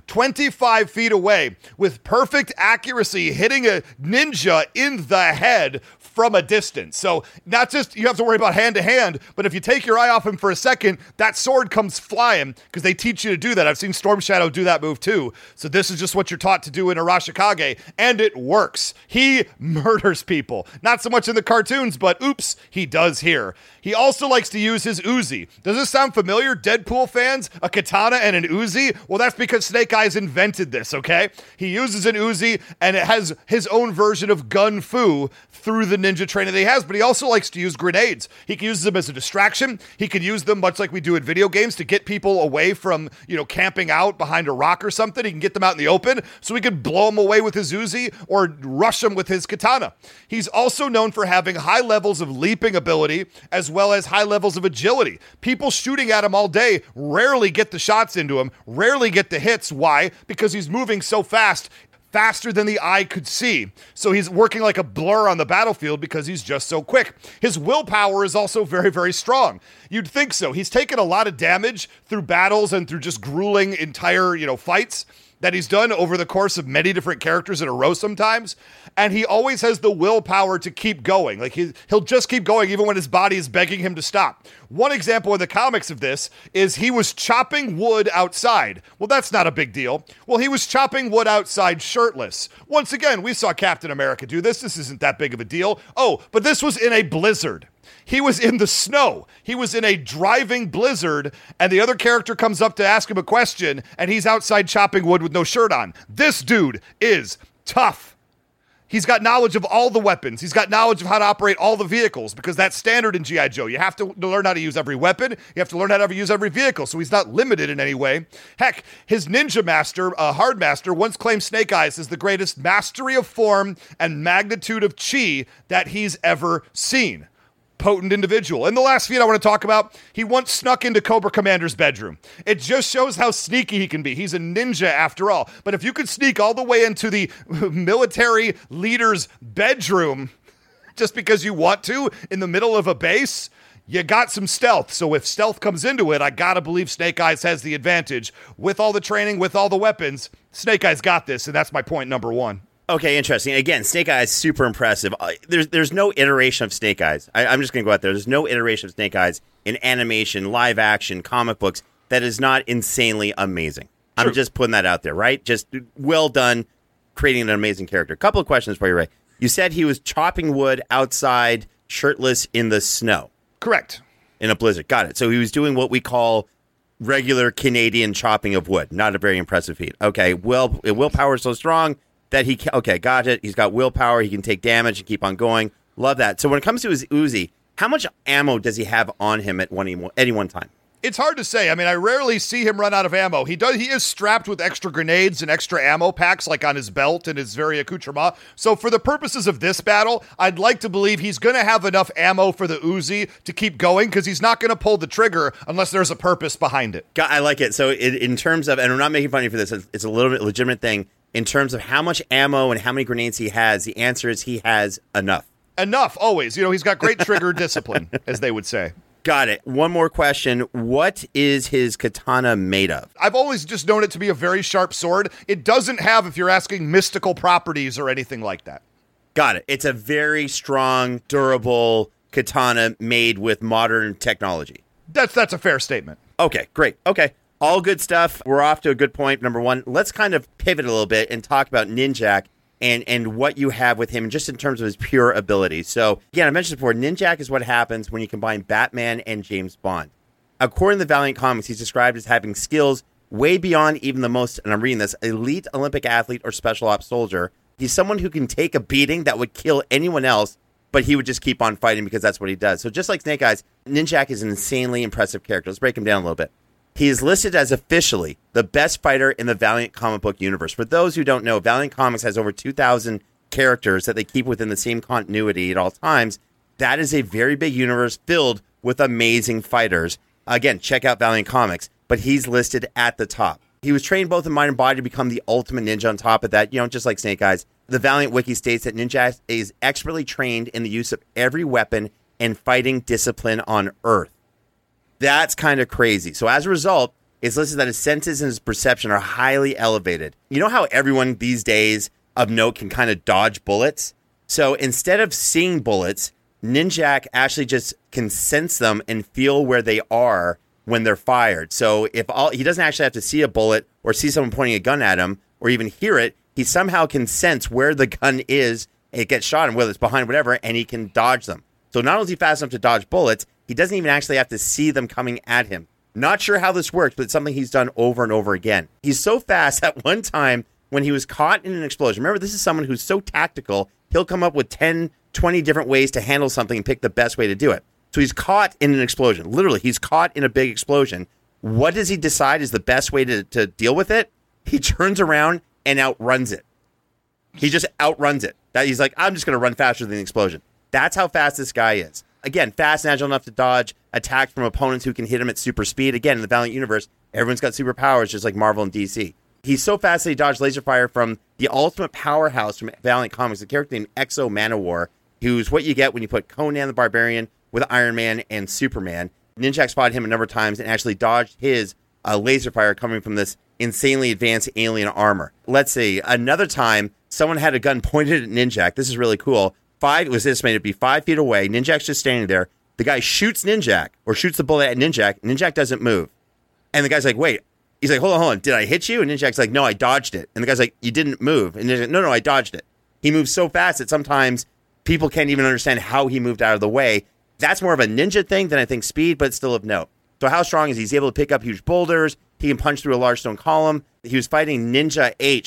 25 feet away with perfect accuracy, hitting a ninja in the head from a distance. So not just you have to worry about hand to hand, but if you take your eye off him for a second, that sword comes flying, because they teach you to do that. I've seen Storm Shadow do that move too. So this is just what you're taught to do in Arashikage, and it works. He murders people. Not so much in the cartoons, but oops, he does here. He also likes to use his Uzi. Does this sound familiar, Deadpool fans? A katana and an Uzi? Well, that's because Snake Eyes invented this, okay? He uses an Uzi, and it has his own version of gun fu through the ninja training that he has, but he also likes to use grenades. He can use them as a distraction. He can use them, much like we do in video games, to get people away from, camping out behind a rock or something. He can get them out in the open, so he can blow them away with his Uzi or rush them with his katana. He's also known for having high levels of leaping ability, as well as high levels of agility. People shooting at him all day rarely get the shots into him, rarely get the hits. Why? Because he's moving so fast, faster than the eye could see. So he's working like a blur on the battlefield because he's just so quick. His willpower is also very, very strong. You'd think so. He's taken a lot of damage through battles and through just grueling entire, fights that he's done over the course of many different characters in a row sometimes. And he always has the willpower to keep going. Like he'll just keep going even when his body is begging him to stop. One example in the comics of this is he was chopping wood outside. Well, that's not a big deal. Well, he was chopping wood outside shirtless. Once again, we saw Captain America do this. This isn't that big of a deal. Oh, but this was in a blizzard. He was in the snow. He was in a driving blizzard, and the other character comes up to ask him a question, and he's outside chopping wood with no shirt on. This dude is tough. He's got knowledge of all the weapons. He's got knowledge of how to operate all the vehicles because that's standard in G.I. Joe. You have to learn how to use every weapon. You have to learn how to use every vehicle, so he's not limited in any way. Heck, his ninja master, Hard Master, once claimed Snake Eyes as the greatest mastery of form and magnitude of chi that he's ever seen. Potent individual. And the last feat I want to talk about, he once snuck into Cobra Commander's bedroom. It just shows how sneaky he can be. He's a ninja after all. But if you could sneak all the way into the military leader's bedroom just because you want to in the middle of a base, you got some stealth. So if stealth comes into it, I gotta believe Snake Eyes has the advantage. With all the training, with all the weapons, Snake Eyes got this, and that's my point number one. Okay, interesting. Again, Snake Eyes, super impressive. There's no iteration of Snake Eyes. I'm just going to go out there. There's no iteration of Snake Eyes in animation, live action, comic books that is not insanely amazing. True. I'm just putting that out there, right? Just well done, creating an amazing character. A couple of questions for you, Ray. You said he was chopping wood outside, shirtless in the snow. Correct. In a blizzard. Got it. So he was doing what we call regular Canadian chopping of wood. Not a very impressive feat. Okay, willpower is so strong that okay, got it. He's got willpower. He can take damage and keep on going. Love that. So when it comes to his Uzi, how much ammo does he have on him at any one time? It's hard to say. I mean, I rarely see him run out of ammo. He is strapped with extra grenades and extra ammo packs, like on his belt and his very accoutrement. So for the purposes of this battle, I'd like to believe he's going to have enough ammo for the Uzi to keep going, because he's not going to pull the trigger unless there's a purpose behind it. I like it. So in terms of, and I'm not making fun of you for this, it's a little bit legitimate thing. In terms of how much ammo and how many grenades he has, the answer is he has enough. Enough, always. You know, he's got great trigger discipline, as they would say. Got it. One more question. What is his katana made of? I've always just known it to be a very sharp sword. It doesn't have, if you're asking, mystical properties or anything like that. Got it. It's a very strong, durable katana made with modern technology. That's a fair statement. Okay, great. Okay. All good stuff. We're off to a good point. Number one, let's kind of pivot a little bit and talk about Ninjak and what you have with him just in terms of his pure ability. So, again, I mentioned before, Ninjak is what happens when you combine Batman and James Bond. According to the Valiant Comics, he's described as having skills way beyond even the most, and I'm reading this, elite Olympic athlete or special ops soldier. He's someone who can take a beating that would kill anyone else, but he would just keep on fighting because that's what he does. So just like Snake Eyes, Ninjak is an insanely impressive character. Let's break him down a little bit. He is listed as officially the best fighter in the Valiant comic book universe. For those who don't know, Valiant Comics has over 2,000 characters that they keep within the same continuity at all times. That is a very big universe filled with amazing fighters. Again, check out Valiant Comics, but he's listed at the top. He was trained both in mind and body to become the ultimate ninja. On top of that, just like Snake Eyes, the Valiant Wiki states that Ninja is expertly trained in the use of every weapon and fighting discipline on Earth. That's kind of crazy. So as a result, it's listed that his senses and his perception are highly elevated. You know how everyone these days of note can kind of dodge bullets? So instead of seeing bullets, Ninjak actually just can sense them and feel where they are when they're fired. So he doesn't actually have to see a bullet or see someone pointing a gun at him or even hear it. He somehow can sense where the gun is, it gets shot, and whether it's behind whatever, and he can dodge them. So not only is he fast enough to dodge bullets, he doesn't even actually have to see them coming at him. Not sure how this works, but it's something he's done over and over again. He's so fast at one time when he was caught in an explosion. Remember, this is someone who's so tactical, he'll come up with 10, 20 different ways to handle something and pick the best way to do it. So he's caught in an explosion. Literally, he's caught in a big explosion. What does he decide is the best way to deal with it? He turns around and outruns it. He just outruns it. He's like, I'm just going to run faster than the explosion. That's how fast this guy is. Again, fast and agile enough to dodge attacks from opponents who can hit him at super speed. Again, in the Valiant universe, everyone's got superpowers just like Marvel and DC. He's so fast that he dodged laser fire from the ultimate powerhouse from Valiant Comics, a character named Exo Manowar, who's what you get when you put Conan the Barbarian with Iron Man and Superman. Ninjak spotted him a number of times and actually dodged his laser fire coming from this insanely advanced alien armor. Let's see. Another time, someone had a gun pointed at Ninjak. This is really cool. It was estimated to be 5 feet away. Ninjak's just standing there. The guy shoots Ninjak, or shoots the bullet at Ninjak. Ninjak doesn't move. And the guy's like, wait. He's like, hold on. Did I hit you? And Ninjak's like, no, I dodged it. And the guy's like, you didn't move. And Ninjak's like, no, I dodged it. He moves so fast that sometimes people can't even understand how he moved out of the way. That's more of a ninja thing than I think speed, but it's still of note. So how strong is he? He's able to pick up huge boulders. He can punch through a large stone column. He was fighting Ninja H,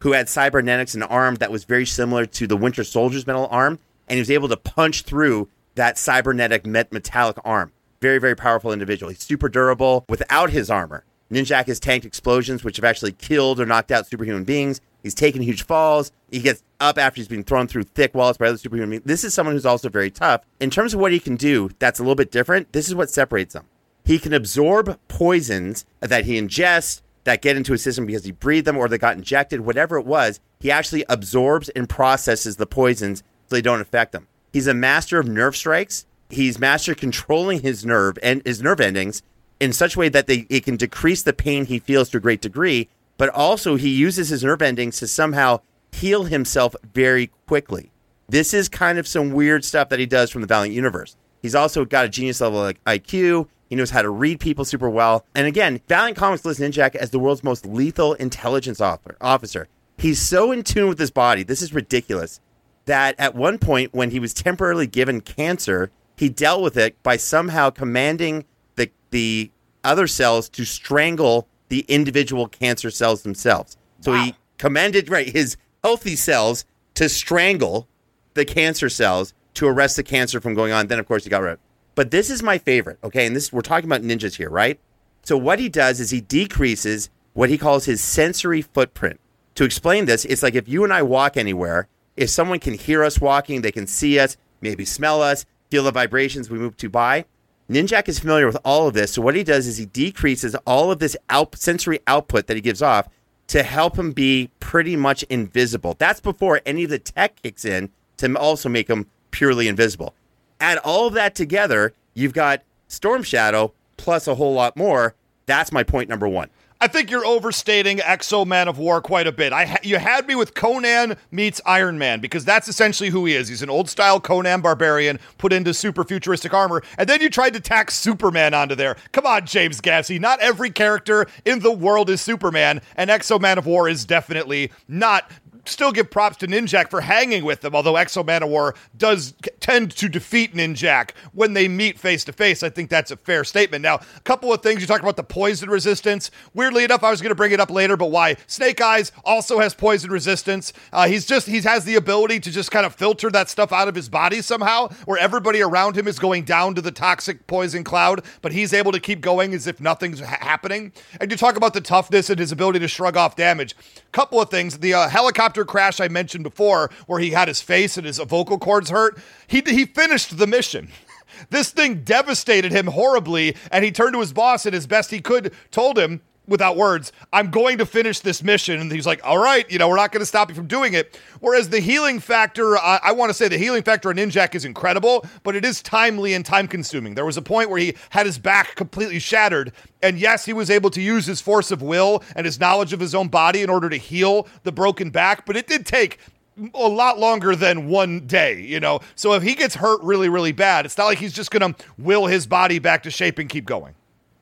who had cybernetics, an arm that was very similar to the Winter Soldier's metal arm, and he was able to punch through that cybernetic metallic arm. Very, very powerful individual. He's super durable without his armor. Ninjak has tanked explosions, which have actually killed or knocked out superhuman beings. He's taken huge falls. He gets up after he's been thrown through thick walls by other superhuman beings. This is someone who's also very tough. In terms of what he can do, that's a little bit different. This is what separates him. He can absorb poisons that he ingests, that get into his system because he breathed them or they got injected, whatever it was. He actually absorbs and processes the poisons so they don't affect him. He's a master of nerve strikes. He's master controlling his nerve and his nerve endings in such a way that it can decrease the pain he feels to a great degree, but also he uses his nerve endings to somehow heal himself very quickly. This is kind of some weird stuff that he does from the Valiant universe. He's also got a genius level IQ. He knows how to read people super well. And again, Valiant Comics lists Ninjak as the world's most lethal intelligence officer. He's so in tune with his body, this is ridiculous, that at one point when he was temporarily given cancer, he dealt with it by somehow commanding the other cells to strangle the individual cancer cells themselves. So he commanded his healthy cells to strangle the cancer cells to arrest the cancer from going on. Then, of course, he got rid of it. But this is my favorite, okay? And we're talking about ninjas here, right? So what he does is he decreases what he calls his sensory footprint. To explain this, it's like if you and I walk anywhere, if someone can hear us walking, they can see us, maybe smell us, feel the vibrations we move by. Ninjak is familiar with all of this. So what he does is he decreases all of this sensory output that he gives off to help him be pretty much invisible. That's before any of the tech kicks in to also make him purely invisible. Add all of that together, you've got Storm Shadow plus a whole lot more. That's my point number one. I think you're overstating Exo Man of War quite a bit. You had me with Conan meets Iron Man, because that's essentially who he is. He's an old-style Conan barbarian put into super futuristic armor, and then you tried to tack Superman onto there. Come on, James Gaffsey. Not every character in the world is Superman, and Exo Man of War is definitely not. Still give props to Ninjak for hanging with him, although Exo Man of War does tend to defeat Ninjak when they meet face-to-face. I think that's a fair statement. Now, a couple of things. You talked about the poison resistance. Weirdly enough, I was going to bring it up later, but why? Snake Eyes also has poison resistance. He has the ability to just kind of filter that stuff out of his body somehow, where everybody around him is going down to the toxic poison cloud, but he's able to keep going as if nothing's happening. And you talk about the toughness and his ability to shrug off damage. Couple of things. The helicopter crash I mentioned before, where he had his face and his vocal cords hurt, he finished the mission. This thing devastated him horribly, and he turned to his boss and as best he could told him, without words, I'm going to finish this mission. And he's like, all right, we're not going to stop you from doing it. Whereas the healing factor, I want to say the healing factor on Ninjak is incredible, but it is timely and time consuming. There was a point where he had his back completely shattered. And yes, he was able to use his force of will and his knowledge of his own body in order to heal the broken back. But it did take a lot longer than one day, So if he gets hurt really, really bad, it's not like he's just going to will his body back to shape and keep going.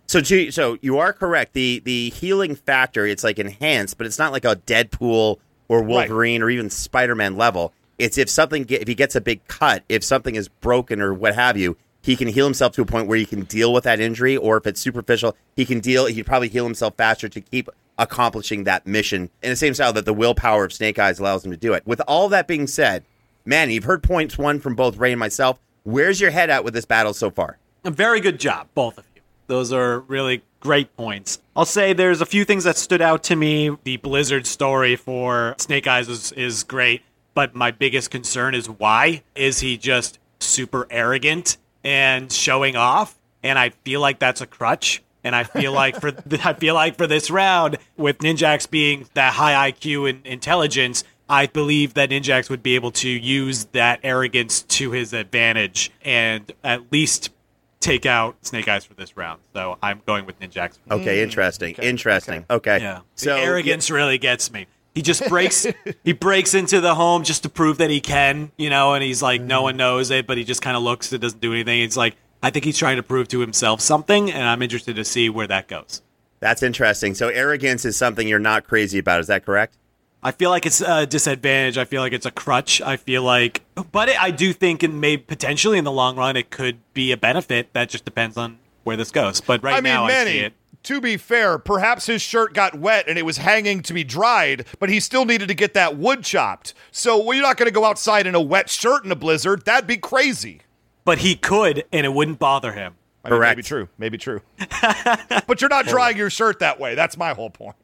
So you are correct. The healing factor, it's like enhanced, but it's not like a Deadpool or Wolverine or even Spider-Man level. It's if he gets a big cut, if something is broken or what have you, he can heal himself to a point where he can deal with that injury, or if it's superficial, he'd probably heal himself faster to keep accomplishing that mission in the same style that the willpower of Snake Eyes allows him to do it. With all that being said, man, you've heard points one from both Ray and myself. Where's your head at with this battle so far? A very good job, both of you. Those are really great points. I'll say there's a few things that stood out to me. The Blizzard story for Snake Eyes is great, but my biggest concern is why is he just super arrogant and showing off? And I feel like that's a crutch. And I feel like for this round, with Ninjax being that high IQ and intelligence, I believe that Ninjax would be able to use that arrogance to his advantage and at least take out Snake Eyes for this round. So I'm going with Ninjax. Okay, interesting. Okay. Yeah. So the arrogance really gets me. He just breaks into the home just to prove that he can, and he's like, no one knows it, but he just kind of looks and doesn't do anything. It's like, I think he's trying to prove to himself something, and I'm interested to see where that goes. That's interesting. So arrogance is something you're not crazy about. Is that correct? I feel like it's a disadvantage. I feel like it's a crutch. I do think potentially in the long run, it could be a benefit. That just depends on where this goes. But now Manny, I see it. To be fair, perhaps his shirt got wet and it was hanging to be dried, but he still needed to get that wood chopped. So you're not going to go outside in a wet shirt in a blizzard. That'd be crazy. But he could, and it wouldn't bother him. I mean, Correct. Maybe true. But you're not drying your shirt that way. That's my whole point.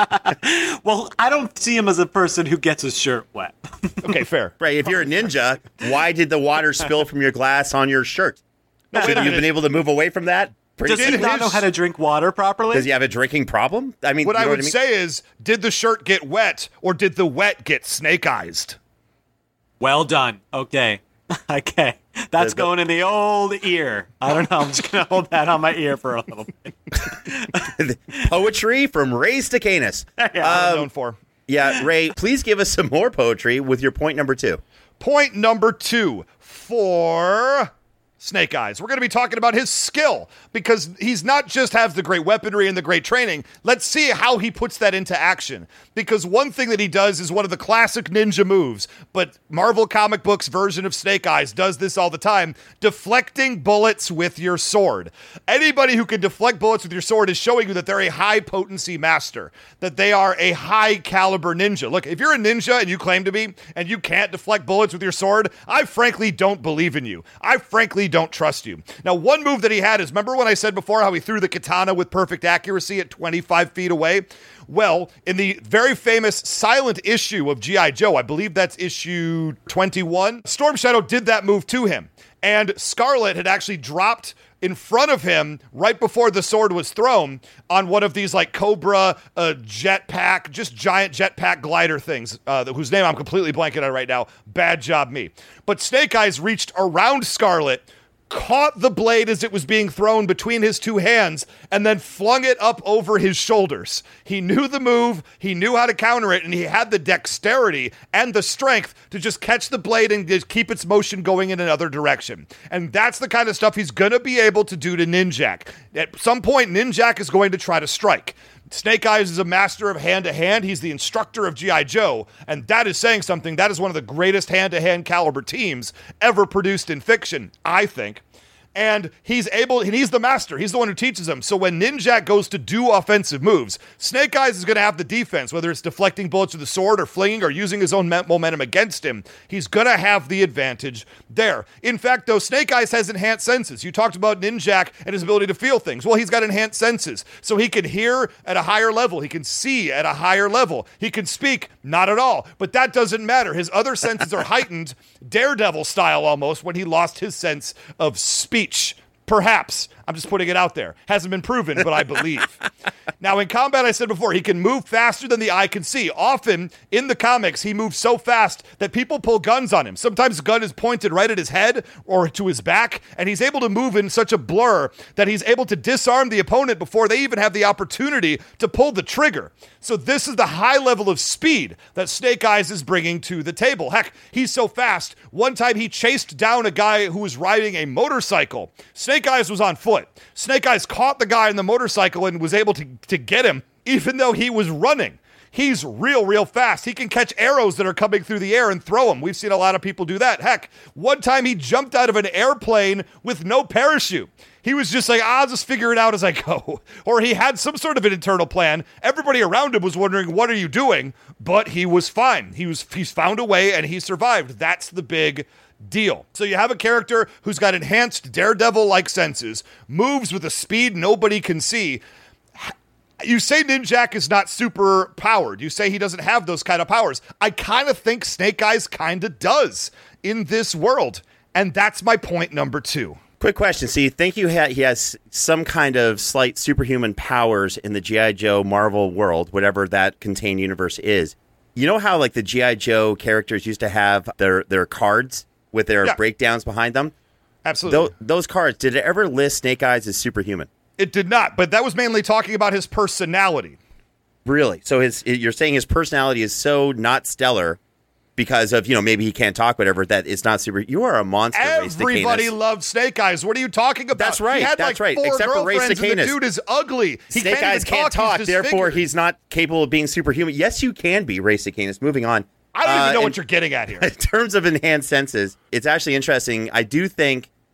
Well, I don't see him as a person who gets his shirt wet. Okay, fair. Right, if you're a ninja, why did the water spill from your glass on your shirt? Should you have been able to move away from that? Does he not know how to drink water properly? Does he have a drinking problem? I mean, What I would mean? say is, did the shirt get wet or did the wet get snake-eyed? Well done. Okay. Okay. That's going in the old ear. I don't know. I'm just going to hold that on my ear for a little bit. Poetry from Ray Stacanis. I'm known for. Yeah, Ray, please give us some more poetry with your point number 2. Point number 2 for Snake Eyes. We're going to be talking about his skill because he's not just has the great weaponry and the great training. Let's see how he puts that into action. Because one thing that he does is one of the classic ninja moves, but Marvel Comic Books version of Snake Eyes does this all the time, deflecting bullets with your sword. Anybody who can deflect bullets with your sword is showing you that they're a high potency master, that they are a high caliber ninja. Look, if you're a ninja and you claim to be, and you can't deflect bullets with your sword, I frankly don't believe in you. I frankly don't trust you. Now, one move that he had is, remember when I said before how he threw the katana with perfect accuracy at 25 feet away? Well, in the very famous silent issue of G.I. Joe, I believe that's issue 21, Storm Shadow did that move to him. And Scarlet had actually dropped in front of him right before the sword was thrown on one of these like Cobra jetpack, just giant jetpack glider things, whose name I'm completely blanking on right now. Bad job me. But Snake Eyes reached around Scarlet, caught the blade as it was being thrown between his two hands, and then flung it up over his shoulders. He knew the move, he knew how to counter it, and he had the dexterity and the strength to just catch the blade and just keep its motion going in another direction. And that's the kind of stuff he's going to be able to do to Ninjak. At some point, Ninjak is going to try to strike. Snake Eyes is a master of hand-to-hand. He's the instructor of G.I. Joe, and that is saying something. That is one of the greatest hand-to-hand caliber teams ever produced in fiction, I think. And he's the master. He's the one who teaches them. So when Ninjak goes to do offensive moves, Snake Eyes is going to have the defense, whether it's deflecting bullets with the sword or flinging or using his own momentum against him. He's going to have the advantage there. In fact, though, Snake Eyes has enhanced senses. You talked about Ninjak and his ability to feel things. Well, he's got enhanced senses. So he can hear at a higher level. He can see at a higher level. He can speak, not at all. But that doesn't matter. His other senses are heightened, Daredevil style almost, when he lost his sense of speech. Perhaps. I'm just putting it out there. Hasn't been proven, but I believe. Now, in combat, I said before, he can move faster than the eye can see. Often, in the comics, he moves so fast that people pull guns on him. Sometimes the gun is pointed right at his head or to his back, and he's able to move in such a blur that he's able to disarm the opponent before they even have the opportunity to pull the trigger. So this is the high level of speed that Snake Eyes is bringing to the table. Heck, he's so fast, one time he chased down a guy who was riding a motorcycle. Snake Eyes was on foot. Snake Eyes caught the guy on the motorcycle and was able to get him, even though he was running. He's real fast. He can catch arrows that are coming through the air and throw them. We've seen a lot of people do that. Heck, one time he jumped out of an airplane with no parachute. He was just like, I'll just figure it out as I go. Or he had some sort of an internal plan. Everybody around him was wondering, what are you doing? But he was fine. He's found a way and he survived. That's the big deal. So you have a character who's got enhanced Daredevil-like senses, moves with a speed nobody can see. You say Ninjak is not super powered. You say he doesn't have those kind of powers. I kind of think Snake Eyes kind of does in this world. And that's my point number 2. Quick question. So you think he has some kind of slight superhuman powers in the G.I. Joe Marvel world, whatever that contained universe is. You know how like the G.I. Joe characters used to have their cards with their breakdowns behind them? Absolutely. Those cards, did it ever list Snake Eyes as superhuman? It did not, but that was mainly talking about his personality. Really? So you're saying his personality is so not stellar because of, maybe he can't talk, whatever, that it's not super. You are a monster, Everybody loved Snake Eyes. What are you talking about? That's right. He had that's like right. 4 Except for Ray girlfriends, and the Stacanis. dude is ugly. Snake Eyes can't talk, therefore he's not capable of being superhuman. Yes, you can be, Ray Stacanis. Moving on. I don't even know what you're getting at here. In terms of enhanced senses, it's actually interesting. I do think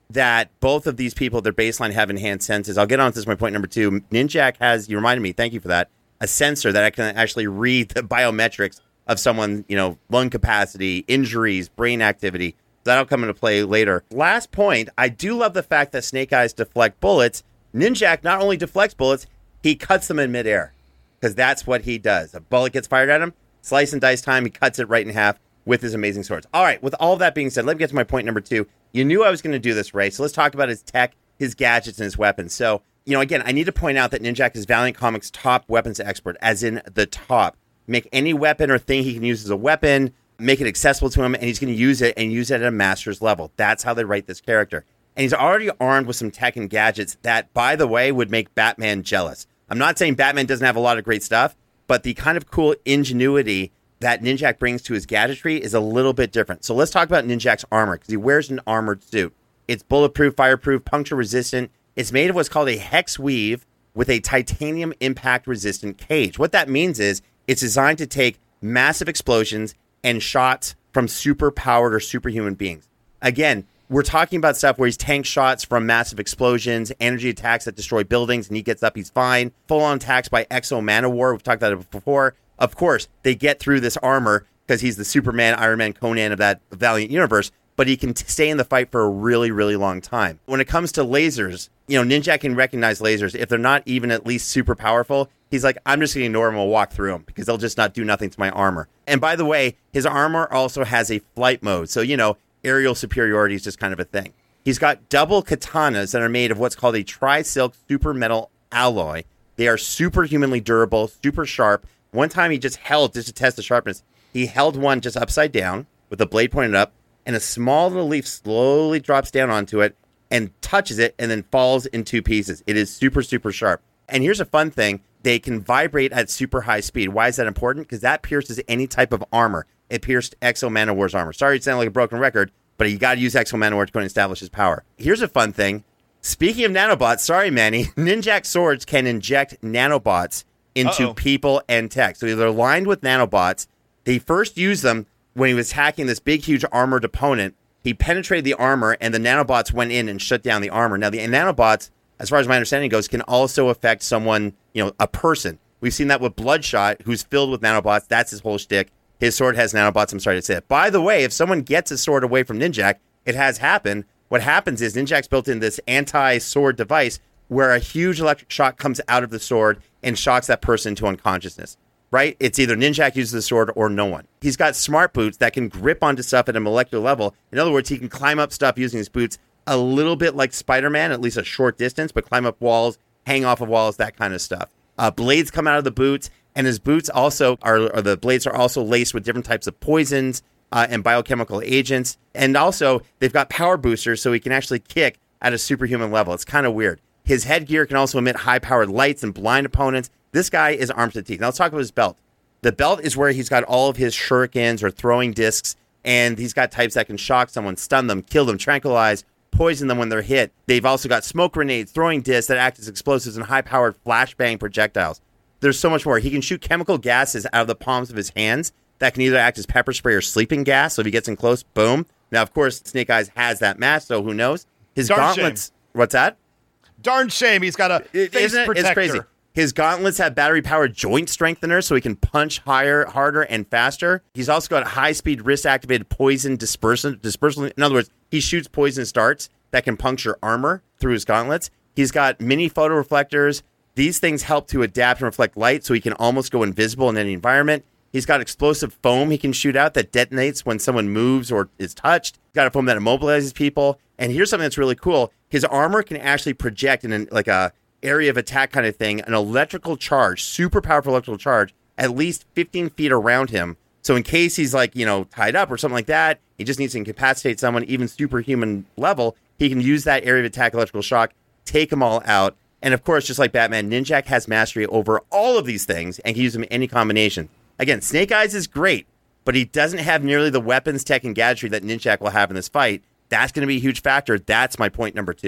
that both of these people, their baseline, have enhanced senses. I'll get on to this. My point number 2. Ninjak has, you reminded me, thank you for that, a sensor that can actually read the biometrics of someone, lung capacity, injuries, brain activity. That'll come into play later. Last point, I do love the fact that Snake Eyes deflect bullets. Ninjak not only deflects bullets, he cuts them in midair, because that's what he does. A bullet gets fired at him, slice and dice time, he cuts it right in half with his amazing swords. All right, with all that being said, let me get to my point number 2. You knew I was going to do this, Ray, so let's talk about his tech, his gadgets, and his weapons. So, again, I need to point out that Ninjak is Valiant Comics' top weapons expert, as in the top. Make any weapon or thing he can use as a weapon, make it accessible to him, and he's going to use it and use it at a master's level. That's how they write this character. And he's already armed with some tech and gadgets that, by the way, would make Batman jealous. I'm not saying Batman doesn't have a lot of great stuff, but the kind of cool ingenuity that Ninjak brings to his gadgetry is a little bit different. So let's talk about Ninjak's armor, because he wears an armored suit. It's bulletproof, fireproof, puncture resistant. It's made of what's called a hex weave with a titanium impact resistant cage. What that means is it's designed to take massive explosions and shots from super powered or superhuman beings. Again, we're talking about stuff where he's tanked shots from massive explosions, energy attacks that destroy buildings, and he gets up, he's fine. Full-on attacks by Exo Manowar, we've talked about it before. Of course, they get through this armor because he's the Superman, Iron Man, Conan of that Valiant universe, but he can stay in the fight for a really, really long time. When it comes to lasers, Ninjak can recognize lasers. If they're not even at least super powerful, he's like, I'm just going to ignore them and walk through them because they'll just not do nothing to my armor. And by the way, his armor also has a flight mode. So, aerial superiority is just kind of a thing. He's got double katanas that are made of what's called a tri-silk super metal alloy. They are superhumanly durable, super sharp. One time he just to test the sharpness, he held one just upside down with the blade pointed up, and a small little leaf slowly drops down onto it and touches it and then falls in 2 pieces. It is super, super sharp. And here's a fun thing. They can vibrate at super high speed. Why is that important? Because that pierces any type of armor. It pierced Exo Manowar's armor. Sorry it sounded like a broken record, but you got to use Exo Manowar to go and establish his power. Here's a fun thing. Speaking of nanobots, sorry, Manny, Ninjak swords can inject nanobots into people and tech. So they're lined with nanobots. They first used them when he was hacking this big, huge armored opponent. He penetrated the armor, and the nanobots went in and shut down the armor. Now, the nanobots, as far as my understanding goes, can also affect someone, a person. We've seen that with Bloodshot, who's filled with nanobots. That's his whole shtick. His sword has nanobots. I'm sorry to say it. By the way, if someone gets his sword away from Ninjak, it has happened. What happens is Ninjak's built in this anti-sword device where a huge electric shock comes out of the sword and shocks that person into unconsciousness, right? It's either Ninjak uses the sword or no one. He's got smart boots that can grip onto stuff at a molecular level. In other words, he can climb up stuff using his boots a little bit like Spider-Man, at least a short distance, but climb up walls, hang off of walls, that kind of stuff. Blades come out of the boots, and his boots also the blades are also laced with different types of poisons and biochemical agents. And also, they've got power boosters, so he can actually kick at a superhuman level. It's kind of weird. His headgear can also emit high-powered lights and blind opponents. This guy is armed to the teeth. Now, let's talk about his belt. The belt is where he's got all of his shurikens or throwing discs, and he's got types that can shock someone, stun them, kill them, tranquilize, poison them when they're hit. They've also got smoke grenades, throwing discs that act as explosives, and high-powered flashbang projectiles. There's so much more. He can shoot chemical gases out of the palms of his hands that can either act as pepper spray or sleeping gas. So if he gets in close, boom. Now, of course, Snake Eyes has that match, so who knows? His gauntlets. What's that? Darn shame. He's got a face protector. It's crazy. His gauntlets have battery-powered joint strengtheners, so he can punch higher, harder, and faster. He's also got high-speed wrist-activated poison dispersal. In other words, he shoots poison darts that can puncture armor through his gauntlets. He's got mini photoreflectors. These things help to adapt and reflect light, so he can almost go invisible in any environment. He's got explosive foam he can shoot out that detonates when someone moves or is touched. He's got a foam that immobilizes people. And here's something that's really cool. His armor can actually project in a area of attack kind of thing, an electrical charge, super powerful electrical charge, at least 15 feet around him. So in case he's tied up or something like that, he just needs to incapacitate someone, even superhuman level, he can use that area of attack electrical shock, take them all out. And of course, just like Batman, Ninjak has mastery over all of these things and can use them in any combination. Again, Snake Eyes is great, but he doesn't have nearly the weapons, tech, and gadgetry that Ninjak will have in this fight. That's going to be a huge factor. That's my point number 2.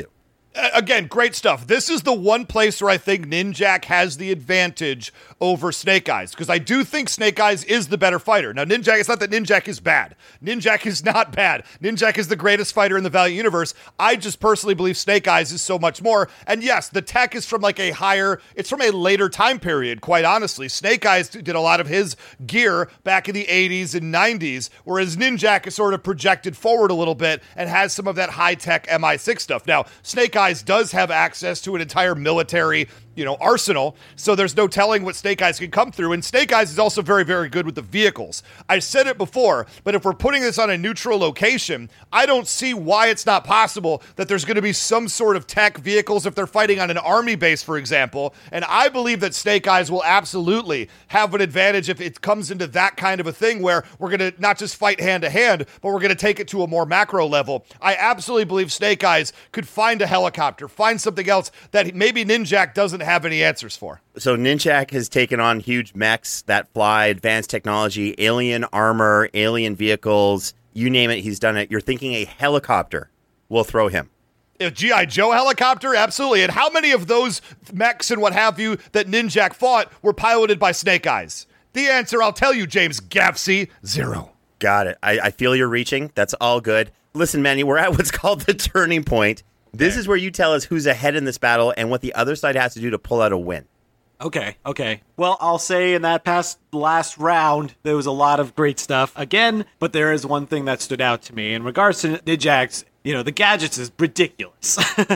Again, great stuff. This is the one place where I think Ninjak has the advantage over Snake Eyes, because I do think Snake Eyes is the better fighter. Now, Ninjak, it's not that Ninjak is bad. Ninjak is not bad. Ninjak is the greatest fighter in the Valiant universe. I just personally believe Snake Eyes is so much more. And yes, the tech is from it's from a later time period, quite honestly. Snake Eyes did a lot of his gear back in the 80s and 90s, whereas Ninjak is sort of projected forward a little bit and has some of that high-tech MI6 stuff. Now, Snake Eyes does have access to an entire military, arsenal, so there's no telling what Snake Eyes can come through, and Snake Eyes is also very, very good with the vehicles. I said it before, but if we're putting this on a neutral location, I don't see why it's not possible that there's going to be some sort of tech vehicles if they're fighting on an army base, for example, and I believe that Snake Eyes will absolutely have an advantage if it comes into that kind of a thing where we're going to not just fight hand-to-hand, but we're going to take it to a more macro level. I absolutely believe Snake Eyes could find a helicopter, find something else that maybe Ninjak doesn't have any answers for. So Ninjak has taken on huge mechs that fly, advanced technology, alien armor, alien vehicles, you name it, he's done it. You're thinking a helicopter will throw him. A G.I. Joe helicopter? Absolutely. And how many of those mechs and what have you that Ninjak fought were piloted by Snake Eyes? The answer, I'll tell you, James Gapsy, 0. Got it. I feel you're reaching. That's all good. Listen, Manny, we're at what's called the turning point. This is where you tell us who's ahead in this battle and what the other side has to do to pull out a win. Okay. Well, I'll say in that last round, there was a lot of great stuff again, but there is one thing that stood out to me in regards to Ninjak's. The gadgets is ridiculous.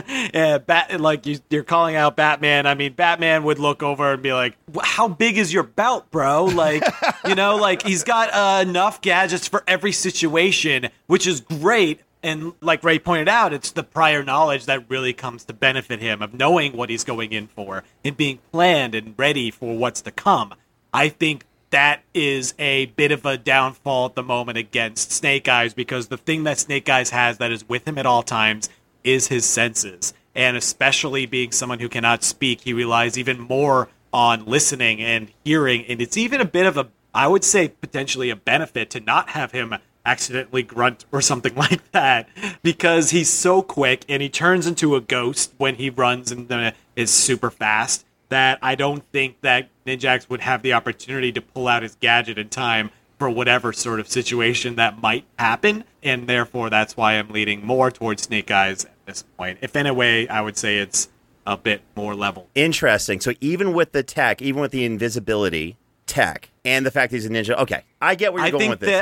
You're calling out Batman. I mean, Batman would look over and be like, how big is your belt, bro? He's got enough gadgets for every situation, which is great. And like Ray pointed out, it's the prior knowledge that really comes to benefit him of knowing what he's going in for and being planned and ready for what's to come. I think that is a bit of a downfall at the moment against Snake Eyes, because the thing that Snake Eyes has that is with him at all times is his senses. And especially being someone who cannot speak, he relies even more on listening and hearing. And it's even a bit of I would say potentially a benefit to not have him accidentally grunt or something like that, because he's so quick and he turns into a ghost when he runs and is super fast, that I don't think that Ninjak would have the opportunity to pull out his gadget in time for whatever sort of situation that might happen, and therefore that's why I'm leaning more towards Snake Eyes at this point. If in a way, I would say it's a bit more level. Interesting. So even with the tech, even with the invisibility tech, and the fact he's a ninja, okay, I get where you're going with this.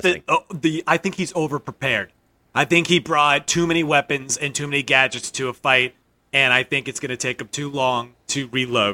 I think he's overprepared. I think he brought too many weapons and too many gadgets to a fight, and I think it's going to take him too long to reload.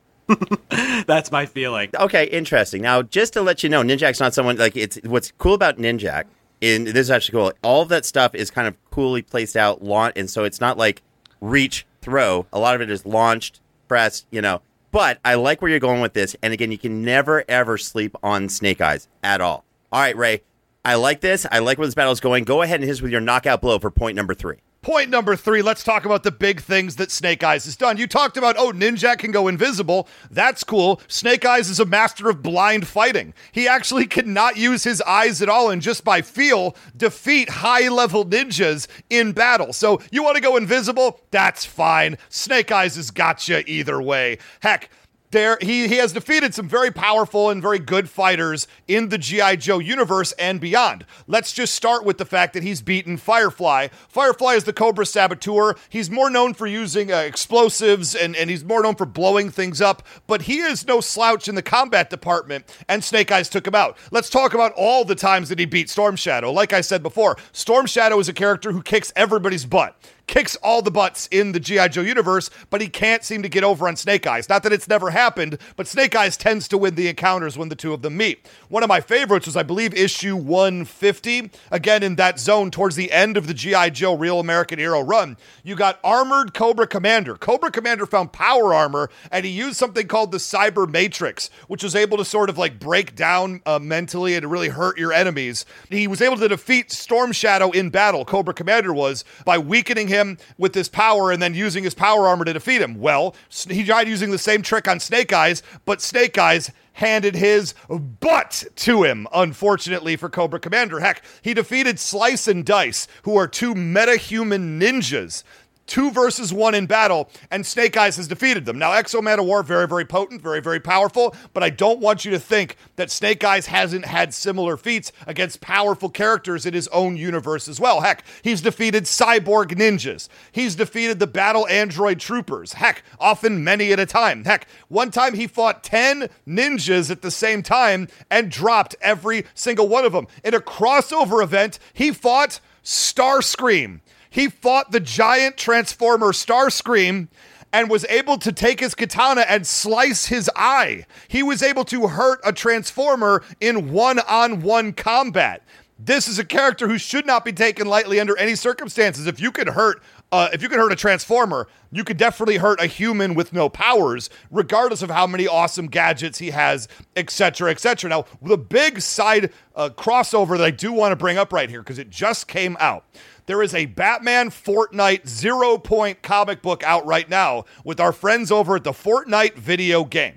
That's my feeling. Okay, interesting. Now, just to let you know, Ninjak's not someone it's what's cool about Ninjak, and this is actually cool. All of that stuff is kind of coolly placed out, and so it's not like reach, throw. A lot of it is launched, press, But I like where you're going with this, and again, you can never ever sleep on Snake Eyes at all. All right, Ray, I like this. I like where this battle is going. Go ahead and hit us with your knockout blow for point number 3. Point number 3, let's talk about the big things that Snake Eyes has done. You talked about, Ninjak can go invisible. That's cool. Snake Eyes is a master of blind fighting. He actually cannot use his eyes at all and just by feel defeat high-level ninjas in battle. So you want to go invisible? That's fine. Snake Eyes has got you either way. Heck, he has defeated some very powerful and very good fighters in the G.I. Joe universe and beyond. Let's just start with the fact that he's beaten Firefly. Firefly is the Cobra Saboteur. He's more known for using explosives, and he's more known for blowing things up, but he is no slouch in the combat department, and Snake Eyes took him out. Let's talk about all the times that he beat Storm Shadow. Like I said before, Storm Shadow is a character who kicks everybody's butt. Kicks all the butts in the G.I. Joe universe, but he can't seem to get over on Snake Eyes. Not that it's never happened, but Snake Eyes tends to win the encounters when the two of them meet. One of my favorites was, I believe, issue 150. Again, in that zone towards the end of the G.I. Joe Real American Hero run, you got Armored Cobra Commander. Cobra Commander found power armor, and he used something called the Cyber Matrix, which was able to sort of break down mentally and really hurt your enemies. He was able to defeat Storm Shadow in battle, Cobra Commander was, by weakening him with his power and then using his power armor to defeat him. Well, he tried using the same trick on Snake Eyes, but Snake Eyes handed his butt to him, unfortunately for Cobra Commander. Heck, he defeated Slice and Dice, who are two metahuman ninjas. 2 versus 1 in battle, and Snake Eyes has defeated them. Now, Exo-Man of War, very, very potent, very, very powerful, but I don't want you to think that Snake Eyes hasn't had similar feats against powerful characters in his own universe as well. Heck, he's defeated cyborg ninjas. He's defeated the battle android troopers. Heck, often many at a time. Heck, one time he fought 10 ninjas at the same time and dropped every single one of them. In a crossover event, he fought Starscream. He fought the giant transformer Starscream and was able to take his katana and slice his eye. He was able to hurt a transformer in one-on-one combat. This is a character who should not be taken lightly under any circumstances. If you could hurt a transformer, you could definitely hurt a human with no powers, regardless of how many awesome gadgets he has, etc., etc. Now, the big side crossover that I do want to bring up right here, because it just came out. There is a Batman Fortnite 0 Point comic book out right now with our friends over at the Fortnite video game.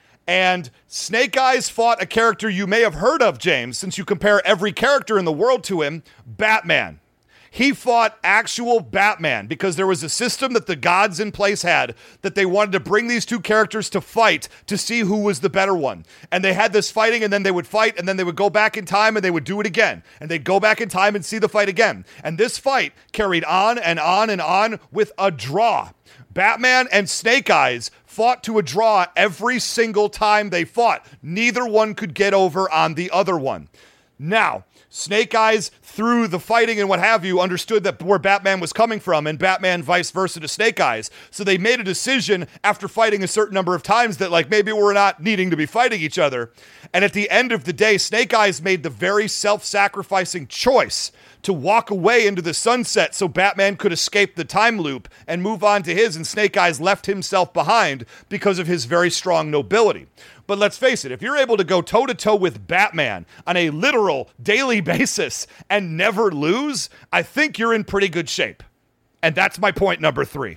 And Snake Eyes fought a character you may have heard of, James, since you compare every character in the world to him, Batman. He fought actual Batman because there was a system that the gods in place had that they wanted to bring these two characters to fight to see who was the better one. And they had this fighting, and then they would fight, and then they would go back in time and they would do it again. And they'd go back in time and see the fight again. And this fight carried on and on and on with a draw. Batman and Snake Eyes fought to a draw every single time they fought. Neither one could get over on the other one. Now, Snake Eyes, through the fighting and what have you, understood that where Batman was coming from, and Batman vice versa to Snake Eyes. So they made a decision after fighting a certain number of times that, like, maybe we're not needing to be fighting each other. And at the end of the day, Snake Eyes made the very self-sacrificing choice to walk away into the sunset so Batman could escape the time loop and move on to his, and Snake Eyes left himself behind because of his very strong nobility. But let's face it, if you're able to go toe-to-toe with Batman on a literal daily basis and never lose, I think you're in pretty good shape. And that's my point number 3.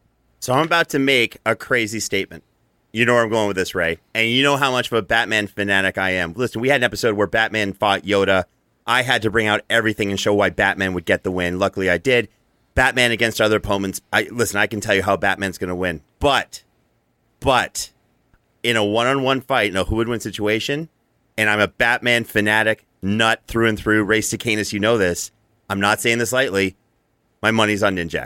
So I'm about to make a crazy statement. You know where I'm going with this, Ray. And you know how much of a Batman fanatic I am. Listen, we had an episode where Batman fought Yoda. I had to bring out everything and show why Batman would get the win. Luckily, I did. Batman against other opponents. Listen, I can tell you how Batman's going to win. But, in a one-on-one fight, in a who-would-win situation, and I'm a Batman fanatic, nut through and through, Ray Stacanis, you know this. I'm not saying this lightly. My money's on Ninjak.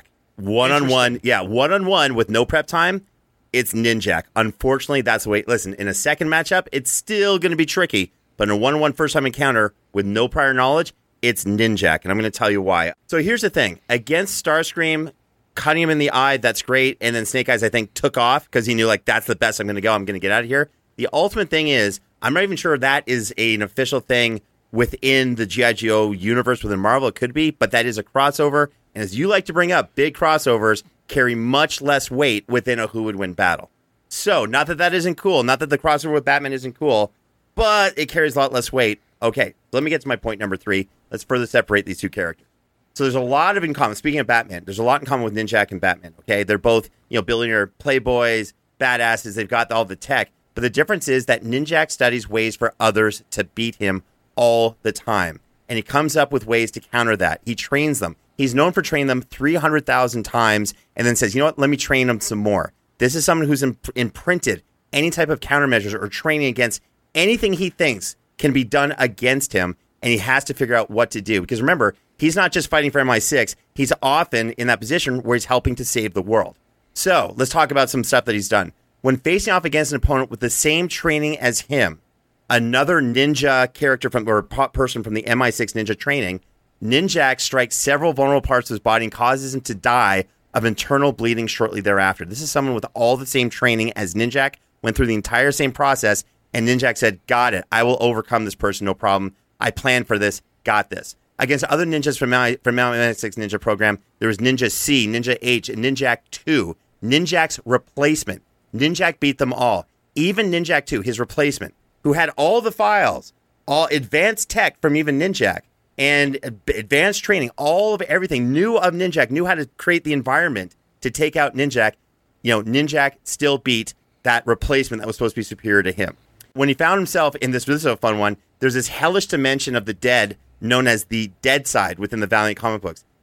One-on-one with no prep time, it's Ninjak. Unfortunately, that's the way. Listen, in a second matchup, it's still going to be tricky. But in a one-on-one first-time encounter with no prior knowledge, it's Ninjak. And I'm going to tell you why. So here's the thing. Against Starscream, cutting him in the eye, that's great. And then Snake Eyes, I think, took off because he knew, like, that's the best I'm going to go. I'm going to get out of here. The ultimate thing is, I'm not even sure that is an official thing within the G.I. Joe universe within Marvel. It could be, but that is a crossover. And as you like to bring up, big crossovers carry much less weight within a who-would-win battle. So, not that that isn't cool. Not that the crossover with Batman isn't cool, but it carries a lot less weight. Okay, let me get to my point number 3. Let's further separate these two characters. So there's a lot of in common. Speaking of Batman, there's a lot in common with Ninjak and Batman, okay? They're both, billionaire playboys, badasses. They've got all the tech. But the difference is that Ninjak studies ways for others to beat him all the time. And he comes up with ways to counter that. He trains them. He's known for training them 300,000 times and then says, you know what, let me train them some more. This is someone who's imprinted any type of countermeasures or training against anything he thinks can be done against him, and he has to figure out what to do. Because remember, he's not just fighting for MI6. He's often in that position where he's helping to save the world. So let's talk about some stuff that he's done. When facing off against an opponent with the same training as him, another ninja character or person from the MI6 ninja training, Ninjak strikes several vulnerable parts of his body and causes him to die of internal bleeding shortly thereafter. This is someone with all the same training as Ninjak, went through the entire same process, and Ninjak said, got it. I will overcome this person, no problem. I planned for this, got this. Against other ninjas from MI6 Ninja Program, there was Ninja C, Ninja H, and Ninjak 2. Ninjak's replacement. Ninjak beat them all. Even Ninjak 2, his replacement, who had all the files, all advanced tech from even Ninjak, and advanced training, all of everything, knew of Ninjak, knew how to create the environment to take out Ninjak. Ninjak still beat that replacement that was supposed to be superior to him. When he found himself in this is a fun one, there's this hellish dimension of the dead known as the Dead Side within the Valiant comic books.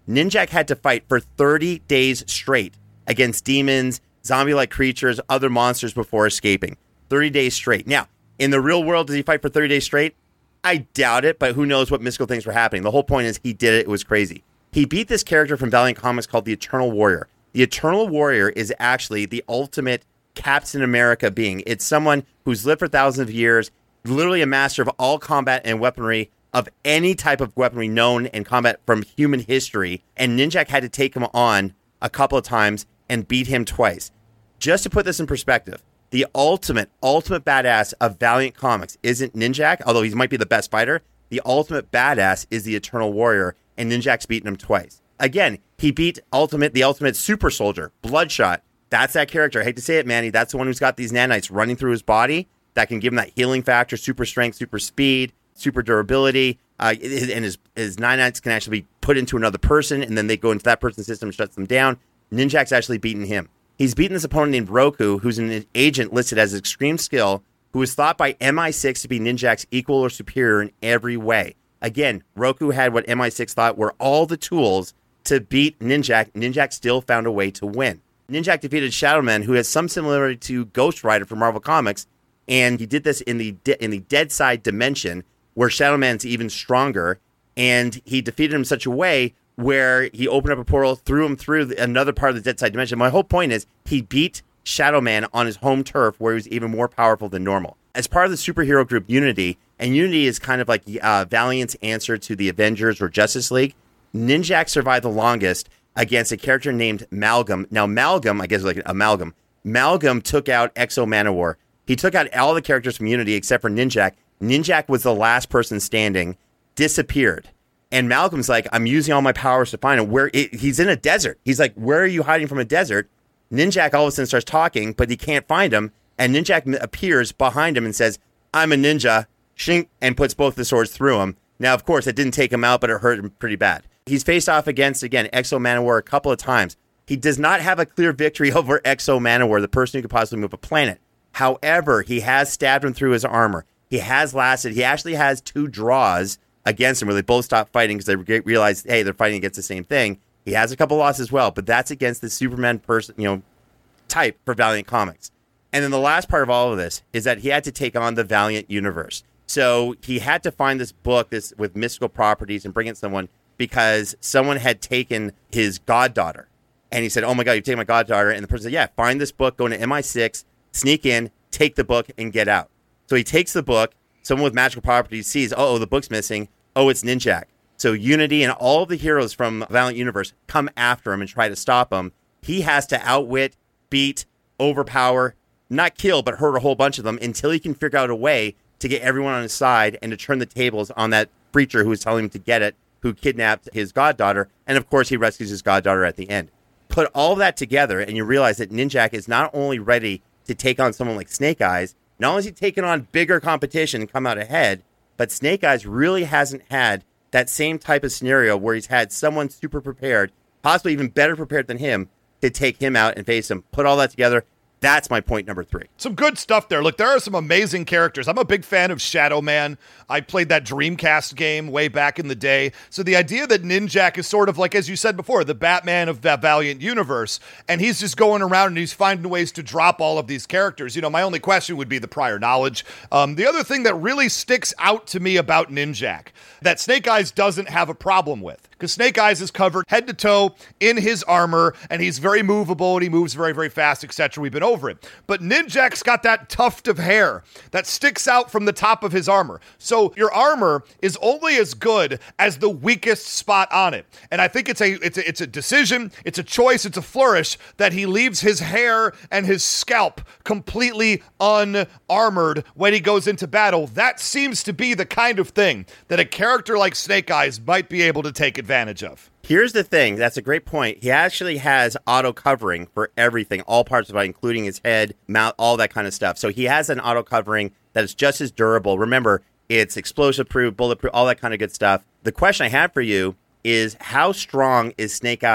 Ninjak had to fight for 30 days straight against demons, zombie-like creatures, other monsters before escaping. 30 days straight. Now, in the real world, did he fight for 30 days straight? I doubt it, but who knows what mystical things were happening. The whole point is he did it. It was crazy. He beat this character from Valiant Comics called the Eternal Warrior. The Eternal Warrior is actually the ultimate Captain America being. It's someone who's lived for thousands of years, literally a master of all combat and weaponry, of any type of weaponry known in combat from human history. And Ninjak had to take him on a couple of times and beat him twice. Just to put this in perspective, the ultimate badass of Valiant Comics isn't Ninjak, although he might be the best fighter. The ultimate badass is the Eternal Warrior, and Ninjak's beaten him twice. Again, he beat the ultimate super soldier, Bloodshot. That's that character. I hate to say it, Manny. That's the one who's got these nanites running through his body that can give him that healing factor, super strength, super speed, super durability. And his nanites can actually be put into another person, and then they go into that person's system and shuts them down. Ninjak's actually beaten him. He's beaten this opponent named Roku, who's an agent listed as extreme skill, who is thought by MI6 to be Ninjak's equal or superior in every way. Again, Roku had what MI6 thought were all the tools to beat Ninjak. Ninjak still found a way to win. Ninjak defeated Shadowman, who has some similarity to Ghost Rider from Marvel Comics, and he did this in the Dead Side dimension, where Shadowman's even stronger, and he defeated him in such a way where he opened up a portal, threw him through another part of the Dead Side dimension. My whole point is he beat Shadowman on his home turf, where he was even more powerful than normal. As part of the superhero group Unity, and Unity is kind of like Valiant's answer to the Avengers or Justice League, Ninjak survived the longest against a character named Malgam. Now, Malgam, I guess like Amalgam, Malgam took out Exo Manowar. He took out all the characters from Unity except for Ninjak. Ninjak was the last person standing, disappeared. And Malcolm's like, I'm using all my powers to find him. He's in a desert. He's like, where are you hiding from a desert? Ninjak all of a sudden starts talking, but he can't find him. And Ninjak appears behind him and says, I'm a ninja, shink, and puts both the swords through him. Now, of course, it didn't take him out, but it hurt him pretty bad. He's faced off against, again, Exo Manowar a couple of times. He does not have a clear victory over Exo Manowar, the person who could possibly move a planet. However, he has stabbed him through his armor. He has lasted. He actually has 2 draws against him where they both stopped fighting because they realized, hey, they're fighting against the same thing. He has a couple losses as well, but that's against the Superman person, type for Valiant Comics. And then the last part of all of this is that he had to take on the Valiant universe. So he had to find this book with mystical properties and bring it to someone because someone had taken his goddaughter. And he said, oh my God, you've taken my goddaughter. And the person said, yeah, find this book, go into MI6, sneak in, take the book, and get out. So he takes the book. Someone with magical properties sees, the book's missing. Oh, it's Ninjak. So Unity and all of the heroes from Valiant Universe come after him and try to stop him. He has to outwit, beat, overpower, not kill, but hurt a whole bunch of them until he can figure out a way to get everyone on his side and to turn the tables on that preacher who was telling him to get it, who kidnapped his goddaughter. And of course, he rescues his goddaughter at the end. Put all of that together and you realize that Ninjak is not only ready to take on someone like Snake Eyes, not only has he taken on bigger competition and come out ahead, but Snake Eyes really hasn't had that same type of scenario where he's had someone super prepared, possibly even better prepared than him, to take him out and face him. Put all that together. That's my point number 3. Some good stuff there. Look, there are some amazing characters. I'm a big fan of Shadow Man. I played that Dreamcast game way back in the day. So the idea that Ninjak is sort of like, as you said before, the Batman of that Valiant universe, and he's just going around and he's finding ways to drop all of these characters. My only question would be the prior knowledge. The other thing that really sticks out to me about Ninjak that Snake Eyes doesn't have a problem with, because Snake Eyes is covered head to toe in his armor, and he's very movable, and he moves very, very fast, etc. We've been over it. But Ninjak's got that tuft of hair that sticks out from the top of his armor. So your armor is only as good as the weakest spot on it. And I think it's a decision, it's a choice, it's a flourish that he leaves his hair and his scalp completely unarmored when he goes into battle. That seems to be the kind of thing that a character like Snake Eyes might be able to take advantage of. Here's the thing. That's a great point. He actually has auto covering for everything, all parts of it, including his head, mouth, all that kind of stuff. So he has an auto covering that is just as durable. Remember, it's explosive proof, bulletproof, all that kind of good stuff. The question I have for you is, how strong is Snake Eyes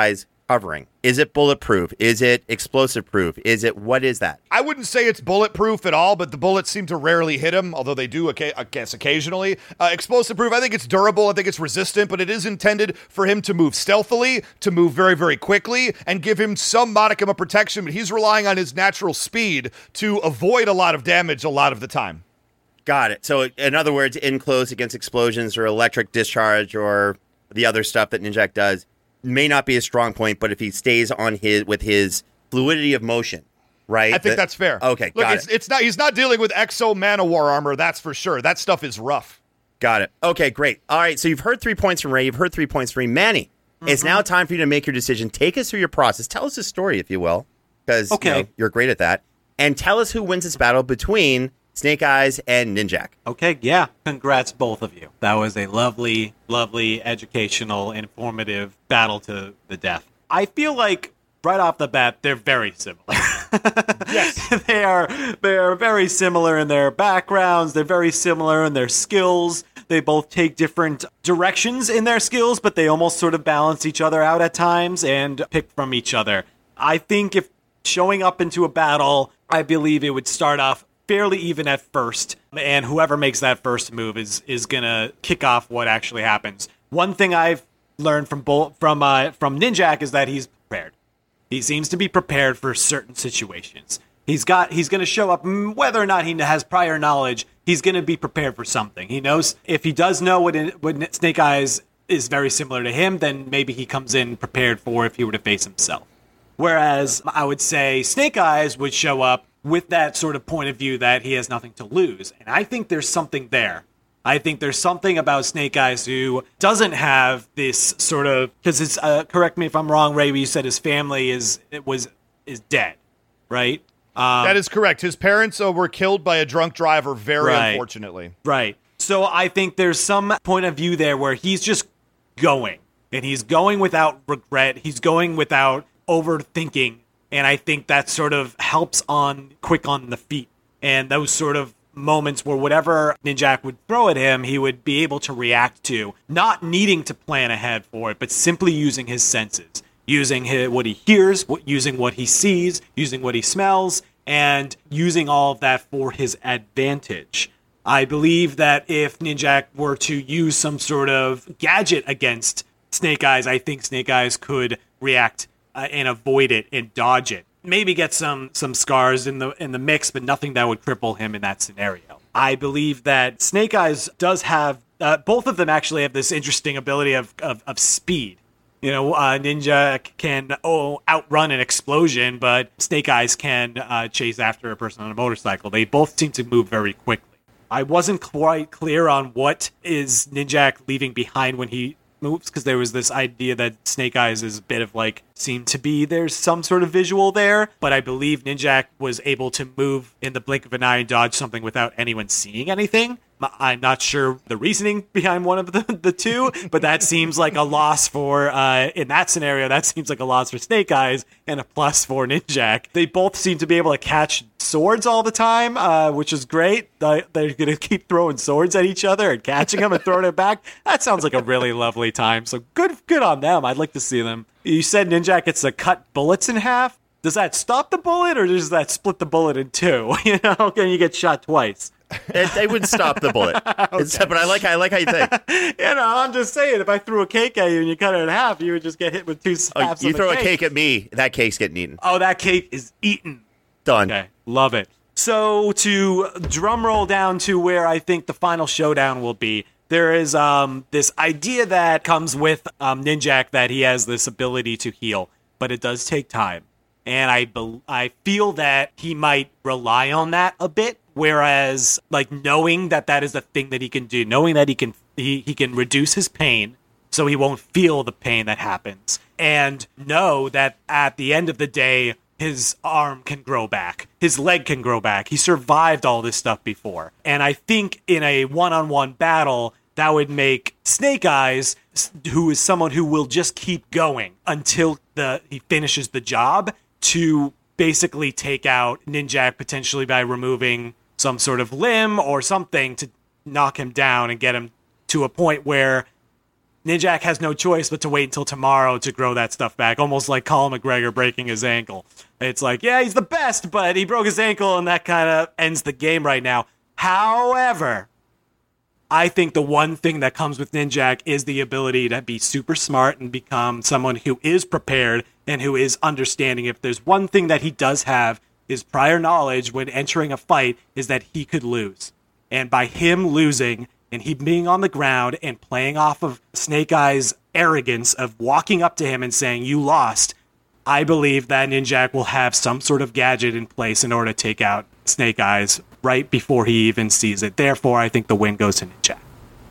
covering? Is it bulletproof? Is it explosive proof? What is that? I wouldn't say it's bulletproof at all, but the bullets seem to rarely hit him, although they do, I guess, occasionally. Explosive proof, I think it's durable, I think it's resistant, but it is intended for him to move stealthily, to move very, very quickly, and give him some modicum of protection, but he's relying on his natural speed to avoid a lot of damage a lot of the time. Got it. So, in other words, in close against explosions or electric discharge or the other stuff that Ninjak does may not be a strong point, but if he stays on with his fluidity of motion, right? I think that's fair. Okay, look, got it's not. He's not dealing with Exo Man-O-War armor. That's for sure. That stuff is rough. Got it. Okay, great. All right, so you've heard 3 points from Ray. You've heard 3 points from me. Manny, it's now time for you to make your decision. Take us through your process. Tell us the story, if you will, because you're great at that. And tell us who wins this battle between Snake Eyes and Ninjak. Okay, yeah. Congrats, both of you. That was a lovely, lovely, educational, informative battle to the death. I feel like, right off the bat, they're very similar. Yes. They are very similar in their backgrounds. They're very similar in their skills. They both take different directions in their skills, but they almost sort of balance each other out at times and pick from each other. I think if showing up into a battle, I believe it would start off fairly even at first, and whoever makes that first move is gonna kick off what actually happens. One thing I've learned from Ninjak is that he's prepared. He seems to be prepared for certain situations. He's gonna show up, whether or not he has prior knowledge. He's gonna be prepared for something. He knows if he does know what Snake Eyes is very similar to him, then maybe he comes in prepared for if he were to face himself. Whereas I would say Snake Eyes would show up with that sort of point of view that he has nothing to lose. And I think there's something there. I think there's something about Snake Eyes who doesn't have this sort of, because it's, correct me if I'm wrong, Ray, you said his family is dead, right? That is correct. His parents were killed by a drunk driver, very unfortunately. Right. So I think there's some point of view there where he's just going. And he's going without regret. He's going without overthinking. And I think that sort of helps quick on the feet. And those sort of moments where whatever Ninjak would throw at him, he would be able to react to, not needing to plan ahead for it, but simply using his senses, using what he hears, using what he sees, using what he smells, and using all of that for his advantage. I believe that if Ninjak were to use some sort of gadget against Snake Eyes, I think Snake Eyes could react and avoid it and dodge it. Maybe get some scars in the mix, but nothing that would cripple him in that scenario. I believe that Snake Eyes does have, both of them actually have this interesting ability of speed. You know, Ninja can outrun an explosion, but Snake Eyes can chase after a person on a motorcycle. They both seem to move very quickly. I wasn't quite clear on what is Ninjak leaving behind when he moves, because there was this idea that Snake Eyes is a bit of seemed to be there's some sort of visual there, but I believe Ninjak was able to move in the blink of an eye and dodge something without anyone seeing anything. I'm not sure the reasoning behind one of the two, but that seems like a loss for, in that scenario, that seems like a loss for Snake Eyes and a plus for Ninjak. They both seem to be able to catch swords all the time, which is great. They're going to keep throwing swords at each other and catching them and throwing it back. That sounds like a really lovely time. So good on them. I'd like to see them. You said Ninjak gets to cut bullets in half. Does that stop the bullet, or does that split the bullet in two? You know, can you get shot twice? They would stop the bullet. Okay. But I like how you think. You know, I'm just saying, if I threw a cake at you and you cut it in half, you would just get hit with two slaps. You throw a cake at me, that cake's getting eaten. Oh, that cake is eaten. Done. Okay, love it. So to drum roll down to where I think the final showdown will be, there is this idea that comes with Ninjak that he has this ability to heal, but it does take time. And I feel that he might rely on that a bit. Whereas, knowing that is a thing that he can do, knowing that he can reduce his pain so he won't feel the pain that happens, and know that at the end of the day, his arm can grow back, his leg can grow back. He survived all this stuff before. And I think in a one-on-one battle, that would make Snake Eyes, who is someone who will just keep going until he finishes the job, to basically take out Ninjak potentially by removing some sort of limb or something to knock him down and get him to a point where Ninjak has no choice but to wait until tomorrow to grow that stuff back, almost like Colin McGregor breaking his ankle. It's like, yeah, he's the best, but he broke his ankle, and that kind of ends the game right now. However, I think the one thing that comes with Ninjak is the ability to be super smart and become someone who is prepared and who is understanding. If there's one thing that he does have, is prior knowledge when entering a fight, is that he could lose. And by him losing, and he being on the ground and playing off of Snake Eyes' arrogance of walking up to him and saying, you lost, I believe that Ninjak will have some sort of gadget in place in order to take out Snake Eyes right before he even sees it. Therefore, I think the win goes to Ninjak.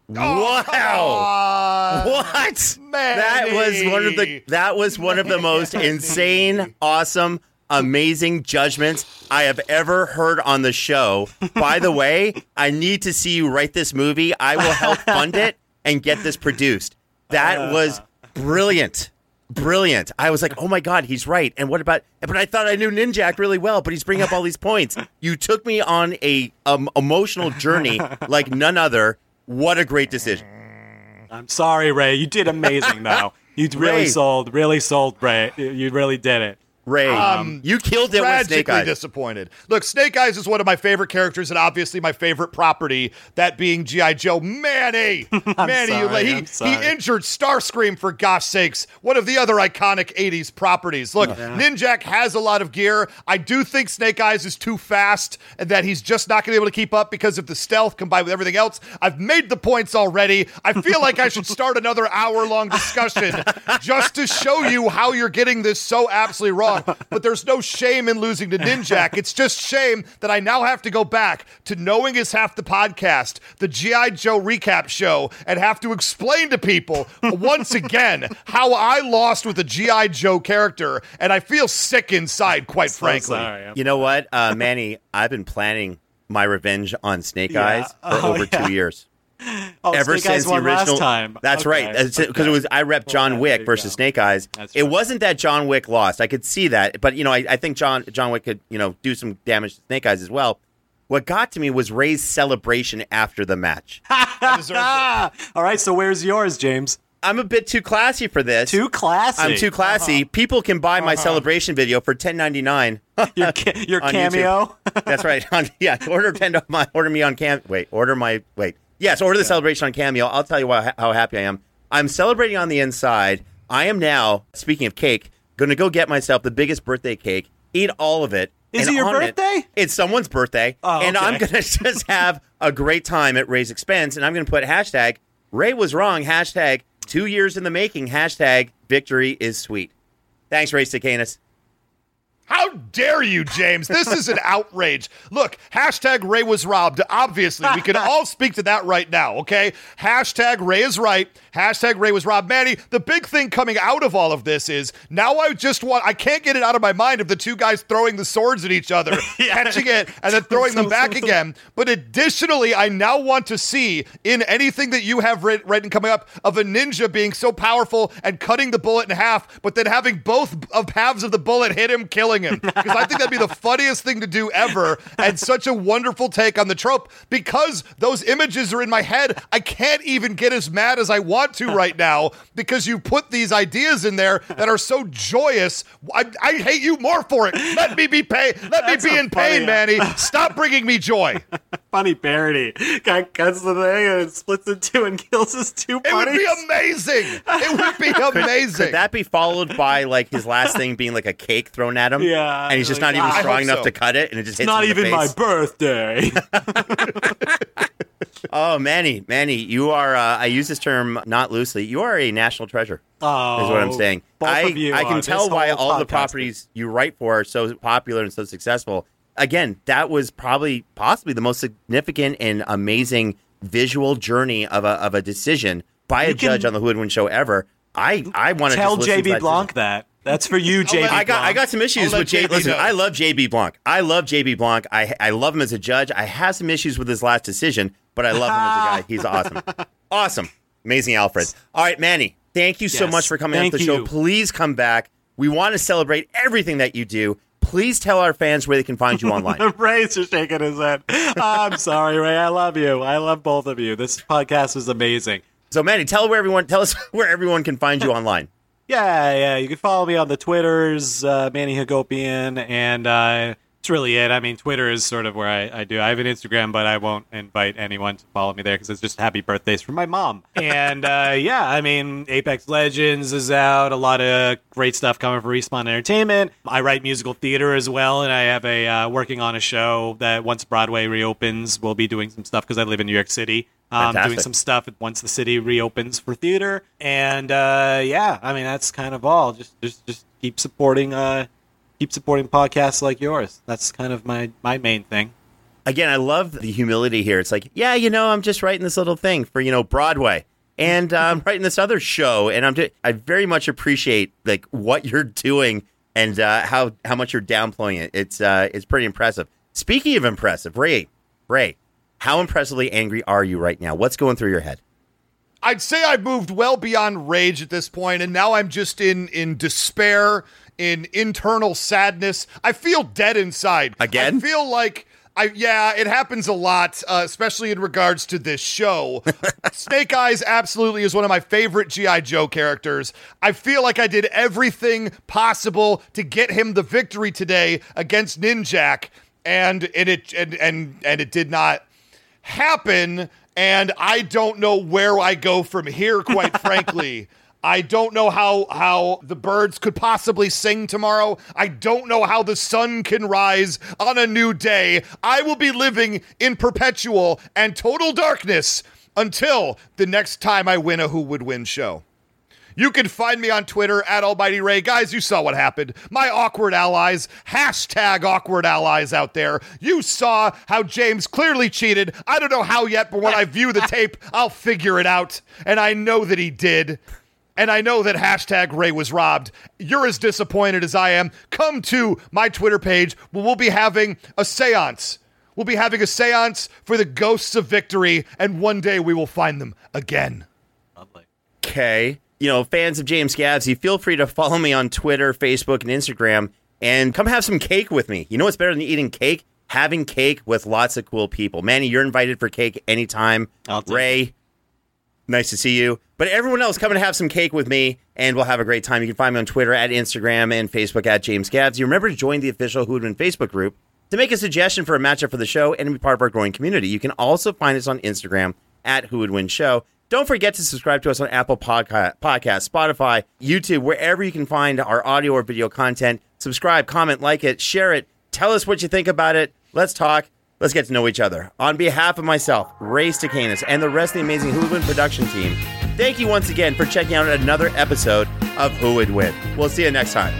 Wow! What? Manny. That was one of the most insane, awesome, amazing judgments I have ever heard on the show. By the way, I need to see you write this movie. I will help fund it and get this produced. That was brilliant. Brilliant. I was like, oh my God, he's right. And what about, but I thought I knew Ninjak really well, but he's bringing up all these points. You took me on a emotional journey like none other. What a great decision. I'm sorry, Ray. You did amazing, though. You really sold, Ray. You really did it. Ray, you killed it with Snake Eyes. Disappointed. Look, Snake Eyes is one of my favorite characters and obviously my favorite property, that being G.I. Joe. Manny! Manny, he injured Starscream, for gosh sakes, one of the other iconic 80s properties. Look, Ninjak has a lot of gear. I do think Snake Eyes is too fast and that he's just not going to be able to keep up because of the stealth combined with everything else. I've made the points already. I feel like I should start another hour-long discussion just to show you how you're getting this so absolutely wrong. But there's no shame in losing to Ninjak. It's just shame that I now have to go back to Knowing Is Half the Podcast, the G.I. Joe recap show, and have to explain to people once again how I lost with a G.I. Joe character, and I feel sick inside, quite frankly. Sorry. You know what, Manny? I've been planning my revenge on Snake Eyes for over 2 years. Ever Snake since the original time. That's right, because I repped John Wick versus Snake Eyes. It wasn't that John Wick lost. I could see that, but I think John Wick could do some damage to Snake Eyes as well. What got to me was Ray's celebration after the match. All right, so where's yours, James? I'm a bit too classy for this. Too classy. I'm too classy. People can buy my celebration video for $10.99. Your cameo. That's right. Order me on Yes, order the celebration on Cameo. I'll tell you how happy I am. I'm celebrating on the inside. I am now, speaking of cake, going to go get myself the biggest birthday cake, eat all of it. Is it your birthday? It's someone's birthday. Oh, and okay. I'm going to just have a great time at Ray's expense. And I'm going to put hashtag Ray was wrong, hashtag 2 years in the making, hashtag victory is sweet. Thanks, Ray Stacanis. How dare you, James? This is an outrage. Look, hashtag Ray was robbed. Obviously, we can all speak to that right now, okay? Hashtag Ray is right. Hashtag Ray was robbed. Manny, the big thing coming out of all of this is now I can't get it out of my mind of the two guys throwing the swords at each other, catching it, and then throwing them back again. But additionally, I now want to see in anything that you have written coming up of a ninja being so powerful and cutting the bullet in half, but then having both of halves of the bullet hit him, killing him. Because I think that'd be the funniest thing to do ever and such a wonderful take on the trope. Because those images are in my head, I can't even get as mad as I want to right now because you put these ideas in there that are so joyous. I hate you more for it. Let me be pain. Let me be in pain, Manny. Stop bringing me joy. Funny parody. Guy cuts the thing and it splits in two and kills his two buddies. It would be amazing. It would be amazing. Could that be followed by like his last thing being like a cake thrown at him? Yeah. And he's just not even strong enough to cut it and it just hits him in the face. It's not even my birthday. Oh, Manny, you are, I use this term not loosely, you are a national treasure, is what I'm saying. I can tell why all the properties you write for are so popular and so successful. Again, that was possibly the most significant and amazing visual journey of a decision by a judge on the Who Would Win show ever. I want to tell JB Blanc that. That's for you, JB Blanc. I got some issues with JB. Listen, I love JB Blanc. I love him as a judge. I have some issues with his last decision, but I love him as a guy. He's awesome. Awesome. Amazing Alfred. All right, Manny, thank you so much for coming on the show. Please come back. We want to celebrate everything that you do. Please tell our fans where they can find you online. Ray's just shaking his head. I'm sorry, Ray. I love you. I love both of you. This podcast is amazing. So, Manny, tell us where everyone can find you online. Yeah. You can follow me on the Twitters, Manny Hagopian, and that's really it. I mean, Twitter is sort of where I do. I have an Instagram, but I won't invite anyone to follow me there because it's just happy birthdays from my mom. And I mean, Apex Legends is out. A lot of great stuff coming from Respawn Entertainment. I write musical theater as well, and I have working on a show that once Broadway reopens, we'll be doing some stuff because I live in New York City. Doing some stuff once the city reopens for theater. And I mean, that's kind of all. Just keep supporting podcasts like yours. That's kind of my main thing. Again, I love the humility here. It's like, I'm just writing this little thing for, Broadway. And I'm writing this other show. And I very much appreciate like what you're doing and how much you're downplaying it. It's pretty impressive. Speaking of impressive, Ray, how impressively angry are you right now? What's going through your head? I'd say I've moved well beyond rage at this point, and now I'm just in despair, in internal sadness. I feel dead inside. Again? I feel like, it happens a lot, especially in regards to this show. Snake Eyes absolutely is one of my favorite G.I. Joe characters. I feel like I did everything possible to get him the victory today against Ninjak, and it did not happen, and I don't know where I go from here, quite frankly. I don't know how the birds could possibly sing tomorrow. I don't know how the sun can rise on a new day. I will be living in perpetual and total darkness until the next time I win a Who Would Win show. You can find me on Twitter at Almighty Ray. Guys, you saw what happened. My awkward allies, #awkward allies out there. You saw how James clearly cheated. I don't know how yet, but when I view the tape, I'll figure it out. And I know that he did. And I know that #Ray was robbed. You're as disappointed as I am. Come to my Twitter page where we'll be having a seance. We'll be having a seance for the ghosts of victory, and one day we will find them again. Lovely. Okay. Fans of James Gavsey, feel free to follow me on Twitter, Facebook, and Instagram, and come have some cake with me. You know what's better than eating cake? Having cake with lots of cool people. Manny, you're invited for cake anytime. Ray, nice to see you. But everyone else, come and have some cake with me, and we'll have a great time. You can find me on Twitter, at Instagram, and Facebook, at James Gavsey. Remember to join the official Who Would Win Facebook group to make a suggestion for a matchup for the show and to be part of our growing community. You can also find us on Instagram, at Who Would Win Show. Don't forget to subscribe to us on Apple Podcasts, Spotify, YouTube, wherever you can find our audio or video content. Subscribe, comment, like it, share it. Tell us what you think about it. Let's talk. Let's get to know each other. On behalf of myself, Ray Stacanis, and the rest of the amazing Who Would Win production team, thank you once again for checking out another episode of Who Would Win. We'll see you next time.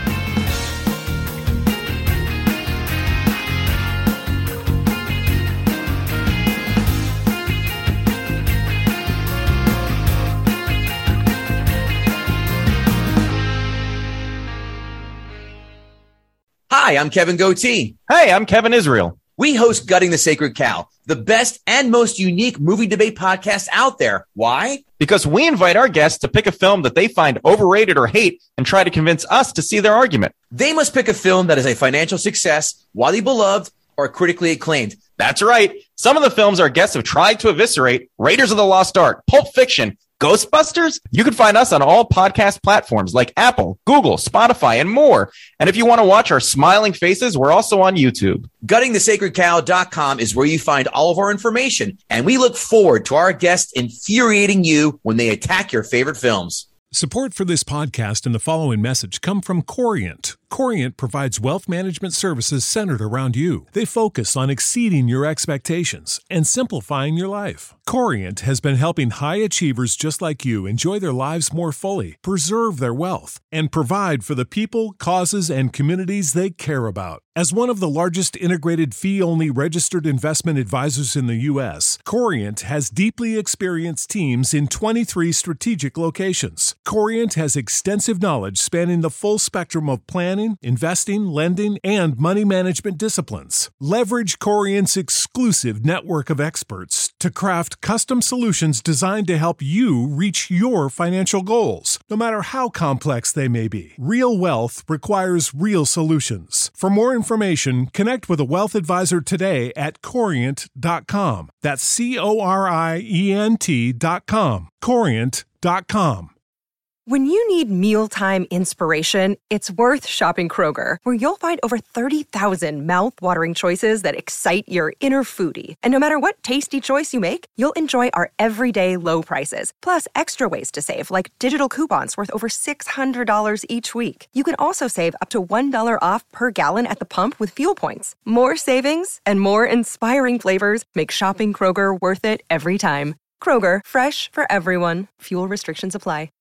Hi, I'm Kevin Goatee. Hey, I'm Kevin Israel. We host Gutting the Sacred Cow, the best and most unique movie debate podcast out there. Why? Because we invite our guests to pick a film that they find overrated or hate and try to convince us to see their argument. They must pick a film that is a financial success, widely beloved, or critically acclaimed. That's right. Some of the films our guests have tried to eviscerate: Raiders of the Lost Ark, Pulp Fiction, Ghostbusters. You can find us on all podcast platforms like Apple, Google, Spotify, and more. And if you want to watch our smiling faces, we're also on YouTube. GuttingTheSacredCow.com is where you find all of our information. And we look forward to our guests infuriating you when they attack your favorite films. Support for this podcast and the following message come from Corient. Corient provides wealth management services centered around you. They focus on exceeding your expectations and simplifying your life. Corient has been helping high achievers just like you enjoy their lives more fully, preserve their wealth, and provide for the people, causes, and communities they care about. As one of the largest integrated fee-only registered investment advisors in the U.S., Corient has deeply experienced teams in 23 strategic locations. Corient has extensive knowledge spanning the full spectrum of planning, investing, lending, and money management disciplines. Leverage Corient's exclusive network of experts to craft custom solutions designed to help you reach your financial goals, no matter how complex they may be. Real wealth requires real solutions. For more information, connect with a wealth advisor today at Corient.com. That's Corient.com. Corient.com. When you need mealtime inspiration, it's worth shopping Kroger, where you'll find over 30,000 mouth-watering choices that excite your inner foodie. And no matter what tasty choice you make, you'll enjoy our everyday low prices, plus extra ways to save, like digital coupons worth over $600 each week. You can also save up to $1 off per gallon at the pump with fuel points. More savings and more inspiring flavors make shopping Kroger worth it every time. Kroger, fresh for everyone. Fuel restrictions apply.